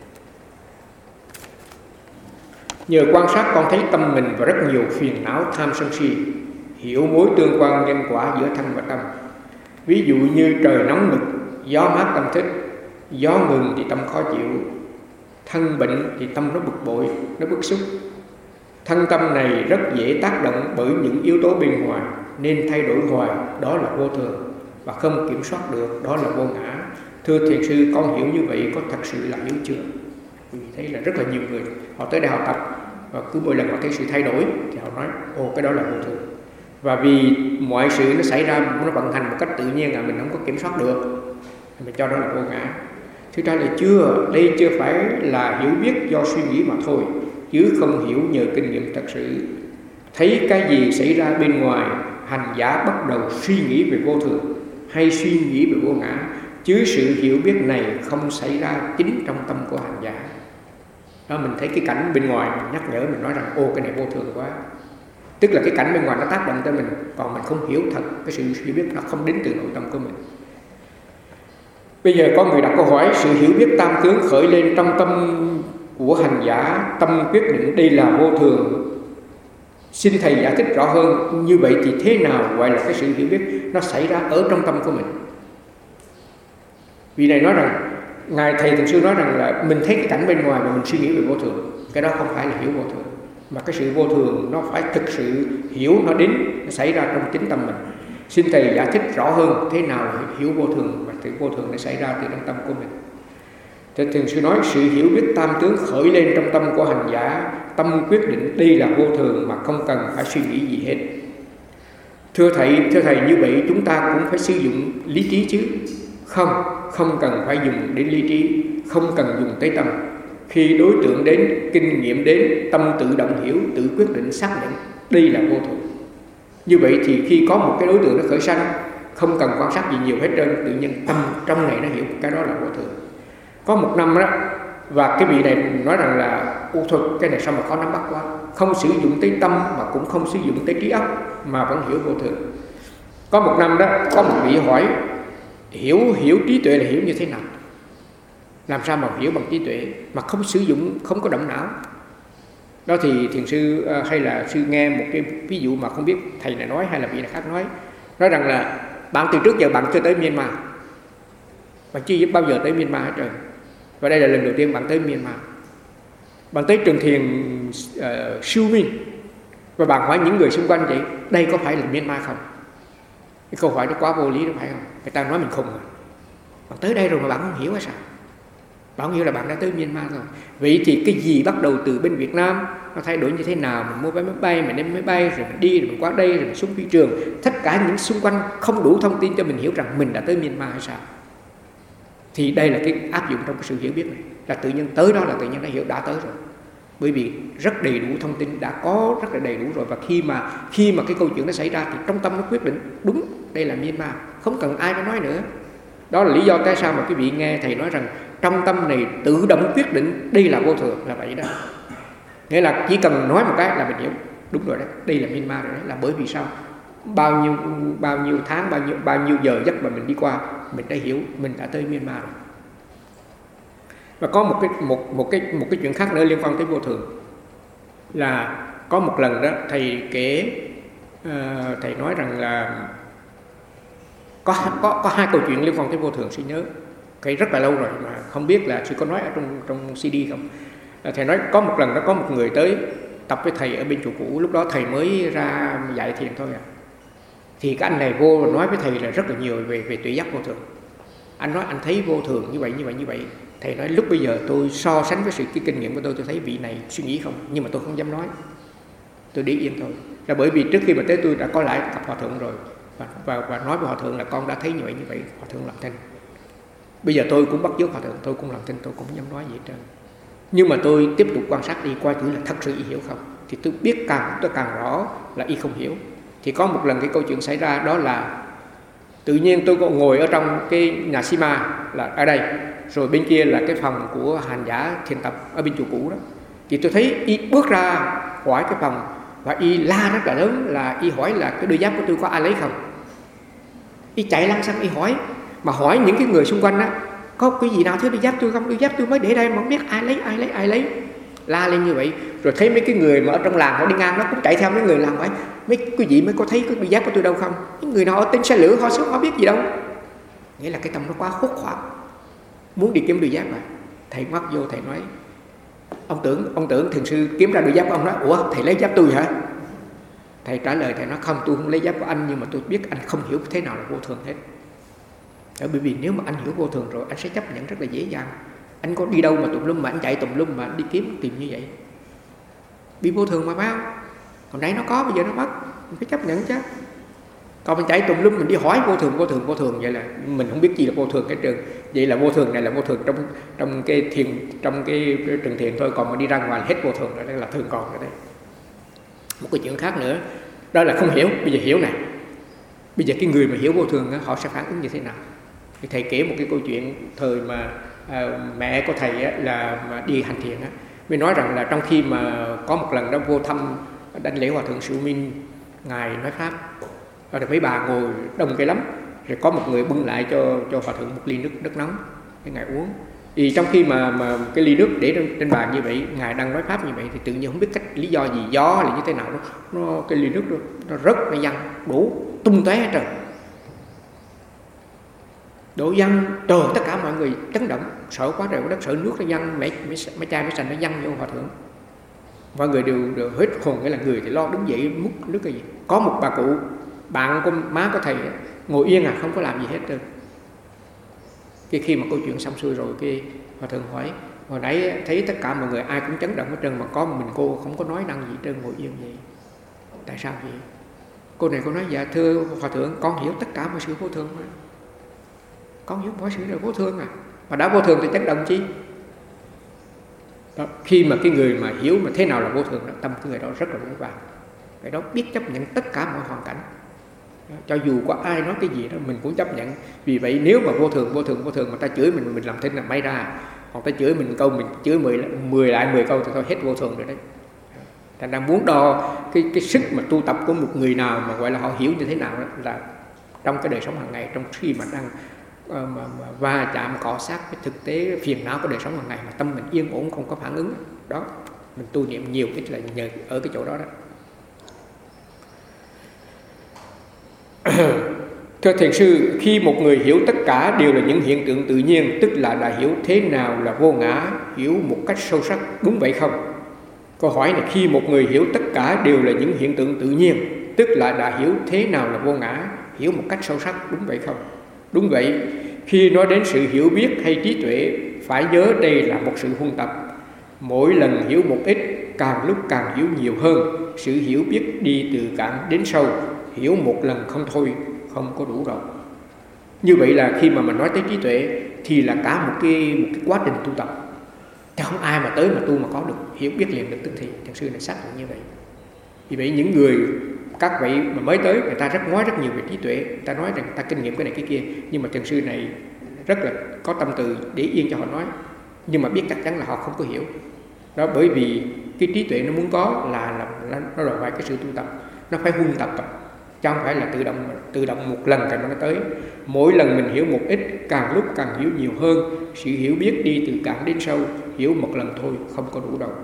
Nhờ quan sát con thấy tâm mình và rất nhiều phiền não tham sân si, hiểu mối tương quan nhân quả giữa thân và tâm. Ví dụ như trời nóng nực, gió mát tâm thích, gió ngừng thì tâm khó chịu, thân bệnh thì tâm nó bực bội, nó bức xúc. Thân tâm này rất dễ tác động bởi những yếu tố bên ngoài nên thay đổi hoài, đó là vô thường và không kiểm soát được, đó là vô ngã. Thưa thiền sư, con hiểu như vậy có thật sự là hiểu chưa? Vì thấy là rất là nhiều người họ tới đây họ tập và cứ mỗi lần họ thấy sự thay đổi thì họ nói ồ cái đó là vô thường. Và vì mọi sự nó xảy ra, nó vận hành một cách tự nhiên là mình không có kiểm soát được, mình cho đó là vô ngã. Thứ trả lời chưa, đây chưa phải là hiểu biết do suy nghĩ mà thôi, chứ không hiểu nhờ kinh nghiệm thật sự. Thấy cái gì xảy ra bên ngoài, hành giả bắt đầu suy nghĩ về vô thường hay suy nghĩ về vô ngã, chứ sự hiểu biết này không xảy ra chính trong tâm của hành giả. Đó, mình thấy cái cảnh bên ngoài mình nhắc nhở mình nói rằng ô cái này vô thường quá, tức là cái cảnh bên ngoài nó tác động tới mình, còn mình không hiểu thật, cái sự hiểu biết nó không đến từ nội tâm của mình. Bây giờ có người đặt câu hỏi, sự hiểu biết tam tướng khởi lên trong tâm của hành giả, tâm quyết định đây là vô thường, xin thầy giải thích rõ hơn. Như vậy thì thế nào gọi là cái sự hiểu biết nó xảy ra ở trong tâm của mình? Vì này nói rằng, ngài thầy Thiền Sư nói rằng là mình thấy cái cảnh bên ngoài mà mình suy nghĩ về vô thường, cái đó không phải là hiểu vô thường, mà cái sự vô thường nó phải thực sự hiểu, nó đến, nó xảy ra trong chính tâm mình. Xin thầy giải thích rõ hơn thế nào là hiểu vô thường, và sự vô thường nó xảy ra từ trong tâm của mình. Thì Thiền Sư nói sự hiểu biết tam tướng khởi lên trong tâm của hành giả, tâm quyết định đây là vô thường mà không cần phải suy nghĩ gì hết. Thưa thầy, như vậy chúng ta cũng phải sử dụng lý trí chứ? Không cần phải dùng đến lý trí, không cần dùng tới tâm. Khi đối tượng đến, kinh nghiệm đến, tâm tự động hiểu, tự quyết định xác nhận đây là vô thường. Như vậy thì khi có một cái đối tượng nó khởi sanh, không cần quan sát gì nhiều hết trơn, tự nhiên tâm trong này nó hiểu cái đó là vô thường. Có một năm đó, và cái vị này nói rằng là ô thôi, cái này sao mà khó nắm bắt quá, không sử dụng tới tâm mà cũng không sử dụng tới trí óc mà vẫn hiểu vô thường. Có một năm đó, có một vị hỏi hiểu trí tuệ là hiểu như thế nào, làm sao mà hiểu bằng trí tuệ mà không sử dụng, không có động não. Đó thì Thiền Sư hay là sư nghe một cái ví dụ mà không biết thầy này nói hay là vị này khác nói rằng là bạn từ trước giờ bạn chưa tới Myanmar, bạn chưa bao giờ tới Myanmar hết trơn, và đây là lần đầu tiên bạn tới Myanmar. Bạn tới Trường Thiền Siêu Minh, và bạn hỏi những người xung quanh vậy, đây có phải là Myanmar không? Cái câu hỏi đó quá vô lý, đó phải không? Người ta nói mình khùng à. Bạn tới đây rồi mà bạn không hiểu hay sao? Bạn không hiểu là bạn đã tới Myanmar rồi. Vậy thì cái gì bắt đầu từ bên Việt Nam, nó thay đổi như thế nào? Mình mua vé máy bay, mình đem máy bay, rồi mình đi, rồi mình qua đây, rồi mình xuống phi trường. Tất cả những xung quanh không đủ thông tin cho mình hiểu rằng mình đã tới Myanmar hay sao? Thì đây là cái áp dụng trong cái sự hiểu biết này, là tự nhiên tới đó là tự nhiên đã hiểu, đã tới rồi. Bởi vì rất đầy đủ thông tin, đã có rất là đầy đủ rồi. Và khi mà cái câu chuyện nó xảy ra thì trong tâm nó quyết định đúng đây là Myanmar, không cần ai phải nói nữa. Đó là lý do tại sao mà quý vị nghe thầy nói rằng trong tâm này tự động quyết định đây là vô thường, là vậy đó. Nghĩa là chỉ cần nói một cái là mình hiểu đúng rồi đấy, đây là Myanmar rồi đấy. Là bởi vì sao? Bao nhiêu tháng, bao nhiêu giờ giấc mà mình đi qua, mình đã hiểu mình đã tới Myanmar rồi. Và có một cái chuyện khác nữa liên quan tới vô thường, là có một lần đó thầy kể, thầy nói rằng là có hai câu chuyện liên quan tới vô thường, sư nhớ cái rất là lâu rồi mà không biết là sư có nói ở trong CD không. Thầy nói có một lần đó có một người tới tập với thầy ở bên chùa cũ, lúc đó thầy mới ra dạy thiền thôi à. Thì cái anh này vô nói với thầy là rất là nhiều về tuệ giác vô thường. Anh nói anh thấy vô thường như vậy. Thầy nói lúc bây giờ tôi so sánh với cái kinh nghiệm của tôi thấy vị này suy nghĩ không, nhưng mà tôi không dám nói, tôi để yên thôi. Là bởi vì trước khi mà tới tôi đã có lại gặp hòa thượng rồi, và nói với hòa thượng là con đã thấy như vậy, hòa thượng làm thinh. Bây giờ tôi cũng bắt chước hòa thượng, tôi cũng làm thinh, tôi cũng không dám nói gì hết trơn. Nhưng mà tôi tiếp tục quan sát đi, coi thử là thật sự y hiểu không. Thì tôi biết càng rõ là y không hiểu. Thì có một lần cái câu chuyện xảy ra đó là tự nhiên tôi có ngồi ở trong cái nhà Sima là ở đây, rồi bên kia là cái phòng của hành giả thiền tập ở bên chùa cũ đó. Thì tôi thấy y bước ra khỏi cái phòng và y la rất là lớn, là y hỏi là cái đôi giáp của tôi có ai lấy không. Y chạy lăng xăng y hỏi, mà hỏi những cái người xung quanh á, có cái gì nào thiếu đôi giáp tôi không? Đôi giáp tôi mới để đây mà không biết ai lấy. La lên như vậy, rồi thấy mấy cái người mà ở trong làng họ đi ngang nó cũng chạy theo mấy người làng hỏi, mấy quý vị mới có thấy cái đôi giáp của tôi đâu không? Những người nào ở trên xe lửa họ xuống họ biết gì đâu. Nghĩa là cái tâm nó quá hốt hoảng, muốn đi kiếm đôi giáp mà. Thầy ngoắt vô thầy nói, ông tưởng thiền sư kiếm ra đôi giáp của ông. Nói ủa thầy lấy giáp tôi hả? Thầy trả lời thầy nói không, tôi không lấy giáp của anh, nhưng mà tôi biết anh không hiểu thế nào là vô thường hết. Bởi vì nếu mà anh hiểu vô thường rồi, anh sẽ chấp nhận rất là dễ dàng. Anh có đi đâu mà tùm lum mà anh chạy tùm lum mà anh đi tìm như vậy, bị vô thường mà phải không? Còn nãy nó có, bây giờ nó mất, mình phải chấp nhận chứ. Còn mình chạy tùm lum mình đi hỏi vô thường, vậy là mình không biết gì là vô thường cái trường. Vậy là vô thường này là vô thường trong cái thiền, trong cái trường thiền thôi, còn mà đi ra ngoài là hết vô thường rồi, đây là thường còn rồi đấy. Một cái chuyện khác nữa đó là không hiểu. Bây giờ hiểu này, bây giờ cái người mà hiểu vô thường họ sẽ phản ứng như thế nào? Thì thầy kể một cái câu chuyện thời mà mẹ của thầy là mà đi hành thiền mới nói rằng là trong khi mà có một lần đó vô thăm đảnh lễ Hòa thượng Sư Minh, ngài nói pháp, rồi mấy bà ngồi đông cái lắm, rồi có một người bưng lại cho Hòa thượng một ly nước nóng để ngài uống. Thì trong khi mà cái ly nước để trên bàn như vậy, ngài đang nói pháp như vậy, thì tự nhiên không biết cách lý do gì, gió là như thế nào nó cái ly nước nó rớt, nó văng đổ tung tóe hết trời, đổ văng trời, tất cả mọi người chấn động, sợ quá trời, đất sợ nước nó văng, mấy chai mấy sành nó văng vô Hòa thượng. Mọi người đều hết hồn, nghĩa là người thì lo đứng dậy múc nước cái gì. Có một bà cụ bạn của má của thầy ngồi yên không có làm gì hết trơn. Khi mà câu chuyện xong xuôi rồi, cái Hòa thượng hỏi, hồi nãy thấy tất cả mọi người ai cũng chấn động hết trơn, mà có mình cô không có nói năng gì hết trơn, ngồi yên vậy, tại sao vậy? Cô này cô nói, dạ thưa Hòa thượng, con hiểu tất cả mọi sự vô thường mà. Con hiểu mọi sự là vô thường mà đã vô thường thì chấn động chi? Đó, khi mà cái người mà hiểu mà thế nào là vô thường đó, tâm cái người đó rất là vững vàng, cái đó biết chấp nhận tất cả mọi hoàn cảnh. Đó, cho dù có ai nói cái gì đó mình cũng chấp nhận. Vì vậy nếu mà vô thường mà ta chửi mình làm thế là may ra, hoặc ta chửi mình câu, mình chửi 10 câu thì thôi hết vô thường rồi đấy. Thành ra muốn đo cái sức mà tu tập của một người nào mà gọi là họ hiểu như thế nào đó, là trong cái đời sống hàng ngày, trong khi mà đang mà va chạm cọ sát với thực tế phiền não của đời sống hàng ngày, mà tâm mình yên ổn không có phản ứng đó, mình tu niệm nhiều ít là nhờ ở cái chỗ đó đó. Thưa thiền sư, khi một người hiểu tất cả đều là những hiện tượng tự nhiên, tức là đã hiểu thế nào là vô ngã, hiểu một cách sâu sắc, đúng vậy không? Câu hỏi này, khi một người hiểu tất cả đều là những hiện tượng tự nhiên, tức là đã hiểu thế nào là vô ngã, hiểu một cách sâu sắc, đúng vậy không? Đúng vậy. Khi nói đến sự hiểu biết hay trí tuệ, phải nhớ đây là một sự huân tập. Mỗi lần hiểu một ít, càng lúc càng hiểu nhiều hơn. Sự hiểu biết đi từ cạn đến sâu, hiểu một lần không thôi, không có đủ đâu. Như vậy là khi mà mình nói tới trí tuệ thì là cả một cái quá trình tu tập. Chứ không ai mà tới mà tu mà có được hiểu biết liền được tức thì. Thiền sư này xác định như vậy. Vì vậy những người các vị mà mới tới, người ta nói rất nhiều về trí tuệ, người ta nói rằng người ta kinh nghiệm cái này cái kia, nhưng mà thiền sư này rất là có tâm từ để yên cho họ nói, nhưng mà biết chắc chắn là họ không có hiểu đó, bởi vì cái trí tuệ nó muốn có là nó đòi hỏi cái sự tu tập, nó phải huân tập, chứ không phải là tự động một lần rồi nó tới. Mỗi lần mình hiểu một ít, càng lúc càng hiểu nhiều hơn. Sự hiểu biết đi từ cạn đến sâu, hiểu một lần thôi không có đủ đâu.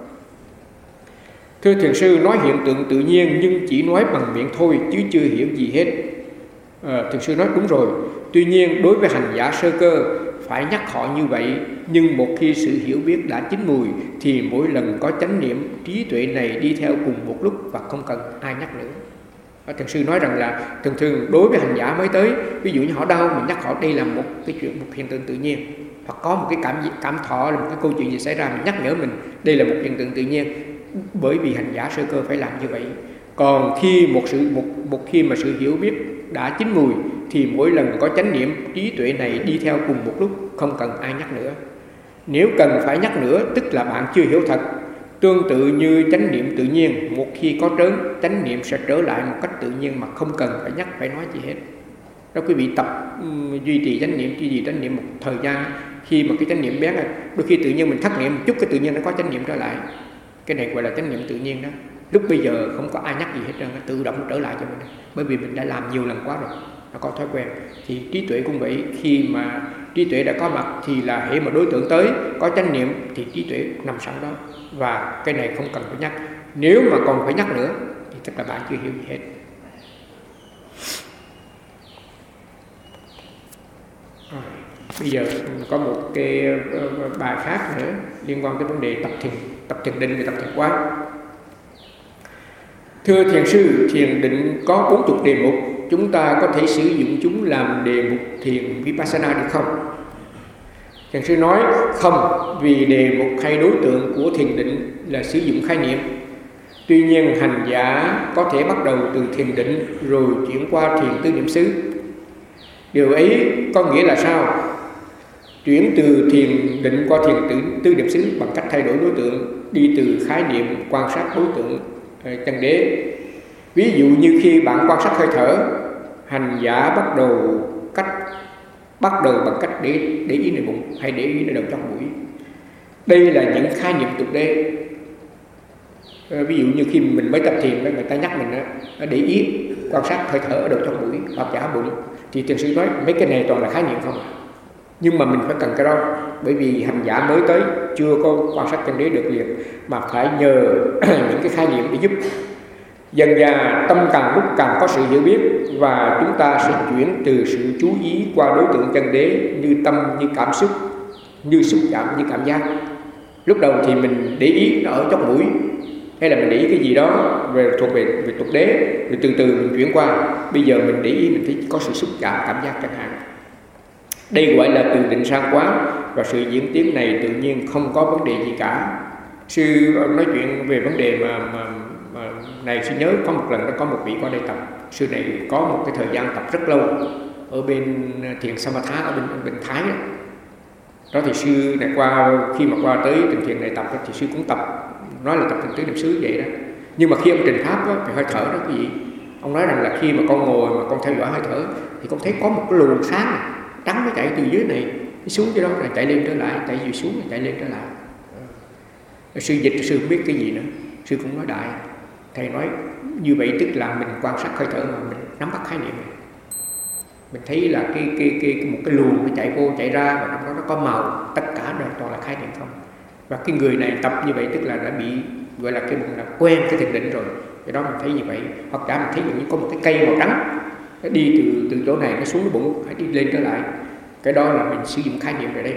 Thưa thiền sư, nói hiện tượng tự nhiên nhưng chỉ nói bằng miệng thôi chứ chưa hiểu gì hết. Thiền sư nói đúng rồi. Tuy nhiên đối với hành giả sơ cơ phải nhắc họ như vậy, nhưng một khi sự hiểu biết đã chín mùi thì mỗi lần có chánh niệm, trí tuệ này đi theo cùng một lúc và không cần ai nhắc nữa. Thiền sư nói rằng là thường đối với hành giả mới tới, ví dụ như họ đau, mình nhắc họ đây là một hiện tượng tự nhiên, hoặc có một cái cảm thọ là một cái câu chuyện gì xảy ra, mình nhắc nhở mình đây là một hiện tượng tự nhiên, bởi vì hành giả sơ cơ phải làm như vậy. Còn khi một khi mà sự hiểu biết đã chín mùi thì mỗi lần có chánh niệm, trí tuệ này đi theo cùng một lúc, không cần ai nhắc nữa. Nếu cần phải nhắc nữa tức là bạn chưa hiểu thật. Tương tự như chánh niệm tự nhiên, một khi có trớn, chánh niệm sẽ trở lại một cách tự nhiên mà không cần phải nhắc, phải nói gì hết. Đó, quý vị tập duy trì chánh niệm một thời gian, khi mà cái chánh niệm bén này, đôi khi tự nhiên mình thất niệm một chút, cái tự nhiên nó có chánh niệm trở lại. Cái này gọi là chánh niệm tự nhiên đó. Lúc bây giờ không có ai nhắc gì hết trơn, nó tự động trở lại cho mình, bởi vì mình đã làm nhiều lần quá rồi, nó có thói quen. Thì trí tuệ cũng vậy, khi mà trí tuệ đã có mặt thì là hễ mà đối tượng tới có chánh niệm thì trí tuệ nằm sẵn đó, và cái này không cần phải nhắc. Nếu mà còn phải nhắc nữa thì tức là bạn chưa hiểu gì hết. Bây giờ có một cái bài khác nữa liên quan tới vấn đề tập thiền định và tập thiền quán. Thưa thiền sư, thiền định có 40 đề mục, chúng ta có thể sử dụng chúng làm đề mục thiền Vipassana được không? Thiền sư nói không, vì đề mục hay đối tượng của thiền định là sử dụng khái niệm. Tuy nhiên hành giả có thể bắt đầu từ thiền định rồi chuyển qua thiền tư niệm xứ. Điều ấy có nghĩa là sao? Chuyển từ thiền định qua thiền tư niệm xứ bằng cách thay đổi đối tượng, đi từ khái niệm quan sát đối tượng chân đế. Ví dụ như khi bạn quan sát hơi thở, hành giả bắt bắt đầu bằng cách để ý nơi bụng hay để ý nơi đầu trong mũi. Đây là những khái niệm tục đế. Ví dụ như khi mình mới tập thiền, người ta nhắc mình để ý quan sát hơi thở ở đầu trong mũi hoặc giả bụng, thì thiền sư nói mấy cái này toàn là khái niệm không. Nhưng mà mình phải cần cái đó, bởi vì hành giả mới tới chưa có quan sát chân đế được liền, mà phải nhờ những cái khái niệm để giúp. Dần dà tâm càng lúc càng có sự hiểu biết, và chúng ta sẽ chuyển từ sự chú ý qua đối tượng chân đế như tâm, như cảm xúc, như xúc chạm, như cảm giác. Lúc đầu thì mình để ý nó ở trong mũi, hay là mình để ý cái gì đó thuộc về tục đế, rồi từ từ mình chuyển qua. Bây giờ mình để ý mình thấy có sự xúc chạm, cảm giác chẳng hạn. Đây gọi là từ định sang quán, và sự diễn tiến này tự nhiên không có vấn đề gì cả. Sư nói chuyện về vấn đề mà này, sư nhớ có một lần có một vị qua đây tập. Sư này có một cái thời gian tập rất lâu ở bên thiền Samatha ở bên Thái đó. Thì sư này khi mà qua tới tình thiền này tập thì sư cũng tập, nói là tập thành tứ niệm xứ vậy đó. Nhưng mà khi ông trình pháp thì hơi thở đó cái gì, ông nói rằng là khi mà con ngồi mà con theo dõi hơi thở thì con thấy có một cái luồng sáng trắng nó chạy từ dưới này xuống dưới đó, rồi chạy lên trở lại, chạy dưới xuống rồi chạy lên trở lại. Sư dịch sư không biết cái gì nữa, sư cũng nói đại. Thầy nói như vậy tức là mình quan sát hơi thở mà mình nắm bắt khái niệm này. Mình thấy là một cái luồng nó chạy vô chạy ra, và trong đó nó có màu, tất cả đều toàn là khái niệm không. Và cái người này tập như vậy tức là đã bị gọi là là quen cái thiền định rồi. Cái đó mình thấy như vậy. Hoặc giả mình thấy như có một cái cây màu trắng, nó đi từ chỗ này nó xuống cái bụng, phải đi lên trở lại. Cái đó là mình sử dụng khái niệm ở đây.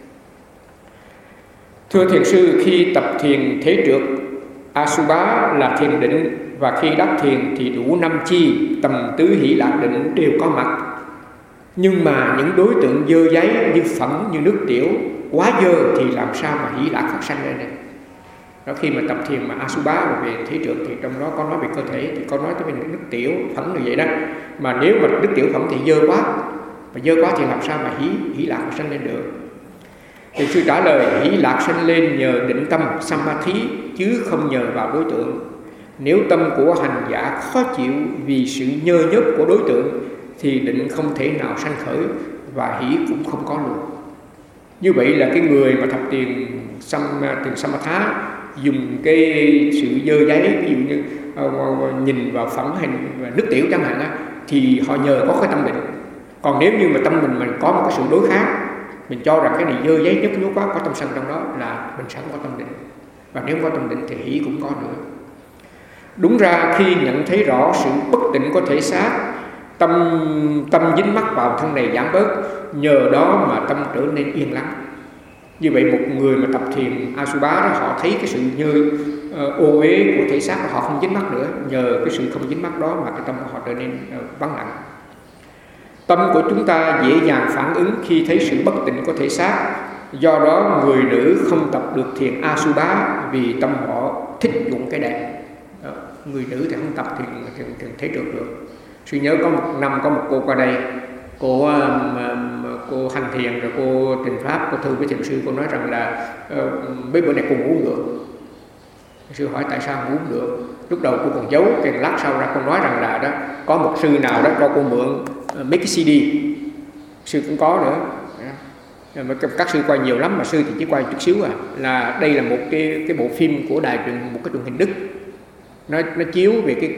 Thưa thiền sư, khi tập thiền thế trượt Asubha là thiền định, và khi đắc thiền thì đủ 5 chi tầm tứ hỷ lạc định đều có mặt. Nhưng mà những đối tượng dơ giấy như phẫn, như nước tiểu quá dơ thì làm sao mà hỷ lạc phát sanh lên đây? Đó, khi mà tập thiền mà Asubha về thế trượt thì trong đó có nói về cơ thể, thì có nói tới về nước tiểu phẫn như vậy đó. Mà nếu mà nước tiểu phẫn thì dơ quá, mà dơ quá thì làm sao mà hỷ lạc phát sanh lên được? Thì sư trả lời hỷ lạc sanh lên nhờ định tâm Samadhi, chứ không nhờ vào đối tượng. Nếu tâm của hành giả khó chịu vì sự nhơ nhớp của đối tượng thì định không thể nào sanh khởi, và hỷ cũng không có luôn. Như vậy là cái người mà thập tiền Samatha dùng cái sự dơ giấy, ví dụ như nhìn vào phẫn hay nước tiểu chẳng hạn thì họ nhờ có cái tâm định. Còn nếu như mà tâm mình có một cái sự đối kháng, mình cho rằng cái này dơ giấy nhấp nhố quá, có tâm sân trong đó, là mình sẽ không có tâm định. Và nếu có tâm định thì hỷ cũng có nữa. Đúng ra khi nhận thấy rõ sự bất tịnh của thể xác, tâm dính mắc vào thân này giảm bớt, nhờ đó mà tâm trở nên yên lắng. Như vậy một người mà tập thiền Asubha đó, họ thấy cái sự như ô uế của thể xác, họ không dính mắc nữa. Nhờ cái sự không dính mắc đó mà cái tâm của họ trở nên vắng lặng. Tâm của chúng ta dễ dàng phản ứng khi thấy sự bất tịnh của thể xác. Do đó người nữ không tập được thiền Asubha vì tâm họ thích dụng cái đẹp. Người nữ thì không tập thiền thế trượt được. Suy nhớ có một năm có một cô qua đây, cô hành thiền rồi cô trình pháp, cô thư với thiền sư, cô nói rằng là mấy bữa này cô ngủ được. Thiền sư hỏi tại sao ngủ được. Lúc đầu cô còn giấu, cái lát sau ra cô nói rằng là đó có một sư nào đó cho cô mượn mấy cái CD, sư cũng có nữa. Mà các sư quay nhiều lắm, mà sư thì chỉ quay chút xíu là đây là một cái bộ phim của đài truyền, một cái truyền hình Đức, nó chiếu về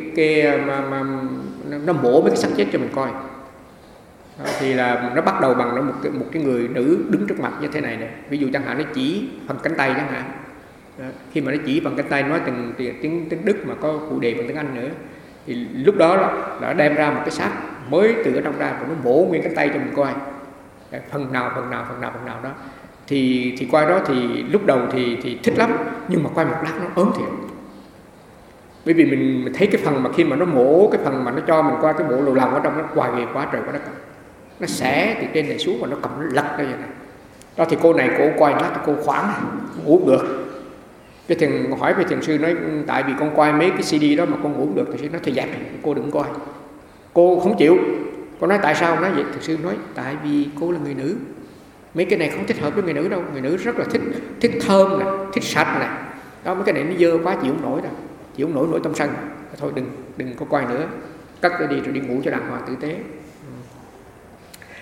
nó mổ mấy cái xác chết cho mình coi. Đó, thì là nó bắt đầu bằng một cái người nữ đứng trước mặt như thế này. Ví dụ chẳng hạn nó chỉ phần cánh tay chẳng hạn. Đó, khi mà nó chỉ bằng cánh tay nói tiếng Đức mà có phụ đề bằng tiếng Anh nữa, thì lúc đó là đem ra một cái xác mới từ ở trong ra, và nó mổ nguyên cánh tay cho mình coi phần nào đó. Thì qua đó thì lúc đầu thì thích lắm, nhưng mà quay một lát nó ớn thiệt. Bởi vì mình thấy cái phần mà khi mà nó mổ cái phần mà nó cho mình qua cái bộ lầu lòng ở trong, nó hoài về quá trời quá đất, nó xẻ từ trên này xuống và nó cầm nó lật ra vậy này. Đó thì cô này cô quay lát cô khoáng ngủ được. Cái thiền hỏi về thiền sư nói tại vì con quay mấy cái CD đó mà con ngủ được. Thiền sư nói thời gian này cô đừng coi. Cô không chịu. Cô nói tại sao? Nói vậy. Thiền sư nói tại vì cô là người nữ, mấy cái này không thích hợp với người nữ đâu. Người nữ rất là thích thơm nè, thích sạch nè. Đó, mấy cái này nó dơ quá chịu không nổi đâu, chịu không nổi tâm sân. Thôi đừng có quay nữa, cất ra đi rồi đi ngủ cho đàng hoàng tử tế.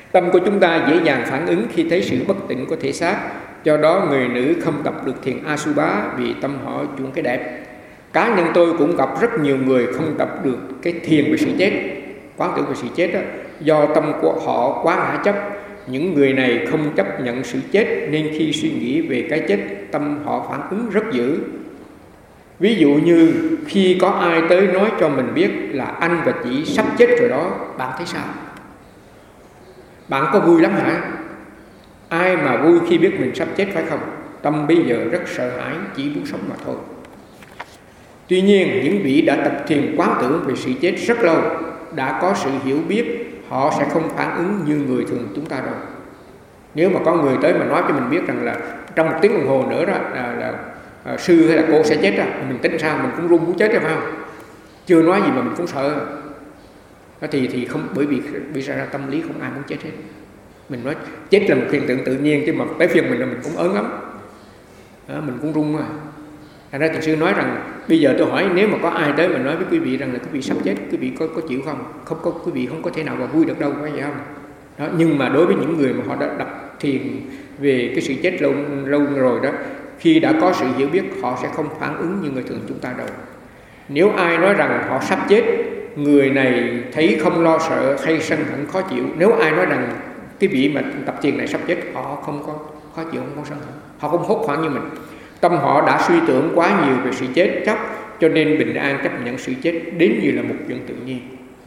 Tâm của chúng ta dễ dàng phản ứng khi thấy sự bất tịnh của thể xác. Do đó người nữ không tập được thiền Asubha vì tâm họ chuộng cái đẹp. Cá nhân tôi cũng gặp rất nhiều người không tập được cái thiền về sự chết, quán tưởng về sự chết đó, do tâm của họ quá ngã chấp. Những người này không chấp nhận sự chết nên khi suy nghĩ về cái chết, tâm họ phản ứng rất dữ. Ví dụ như khi có ai tới nói cho mình biết là anh và chị sắp chết rồi đó, bạn thấy sao? Bạn có vui lắm hả? Ai mà vui khi biết mình sắp chết, phải không? Tâm bây giờ rất sợ hãi, chỉ muốn sống mà thôi. Tuy nhiên, những vị đã tập thiền quán tưởng về sự chết rất lâu, đã có sự hiểu biết, họ sẽ không phản ứng như người thường chúng ta đâu. Nếu mà có người tới mà nói cho mình biết rằng là trong 1 tiếng đồng hồ nữa đó là sư hay là cô sẽ chết, mình tính sao mình cũng run muốn chết rồi, phải không? Chưa nói gì mà mình cũng sợ. Thì không, bởi vì ra tâm lý không ai muốn chết hết. Mình nói chết là một hiện tượng tự nhiên, chứ mà tới phiên mình là mình cũng ớn lắm, mình cũng run mà. Thành ra thiền sư nói rằng bây giờ tôi hỏi, nếu mà có ai tới mà nói với quý vị rằng là quý vị sắp chết, quý vị có chịu không? Không có, quý vị không có thể nào mà vui được đâu, phải vậy không? Đó, nhưng mà đối với những người mà họ đã tập thiền về cái sự chết lâu rồi đó, khi đã có sự hiểu biết, họ sẽ không phản ứng như người thường chúng ta đâu. Nếu ai nói rằng họ sắp chết, người này thấy không lo sợ hay sân hận khó chịu. Nếu ai nói rằng cái vị mà tập thiền này sắp chết, họ không có khó chịu, không có sân hận, họ không hốt hoảng như mình. Tâm họ đã suy tưởng quá nhiều về sự chết chóc, cho nên bình an chấp nhận sự chết đến như là một chuyện tự nhiên.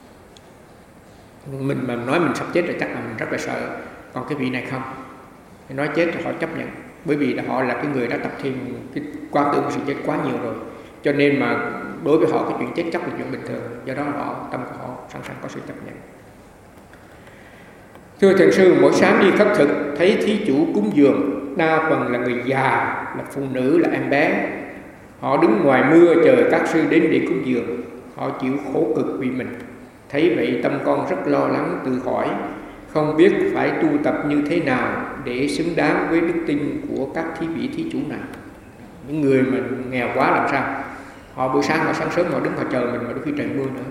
Mình mà nói mình sắp chết rồi chắc là mình rất là sợ. Còn cái vị này không, nói chết thì họ chấp nhận, bởi vì họ là cái người đã tập thiền cái quan tưởng sự chết quá nhiều rồi, cho nên mà đối với họ cái chuyện chết chóc là chuyện bình thường. Do đó tâm của họ sẵn sàng có sự chấp nhận. Thưa thiền sư, mỗi sáng đi khất thực thấy thí chủ cúng dường đa phần là người già, là phụ nữ, là em bé. Họ đứng ngoài mưa chờ các sư đến để cúng dường. Họ chịu khổ cực vì mình. Thấy vậy tâm con rất lo lắng, tự hỏi không biết phải tu tập như thế nào để xứng đáng với đức tin của các thí vị thí chủ này. Những người mà nghèo quá làm sao? Họ buổi sáng, họ sáng sớm họ đứng họ chờ mình, mà đôi khi trời mưa nữa.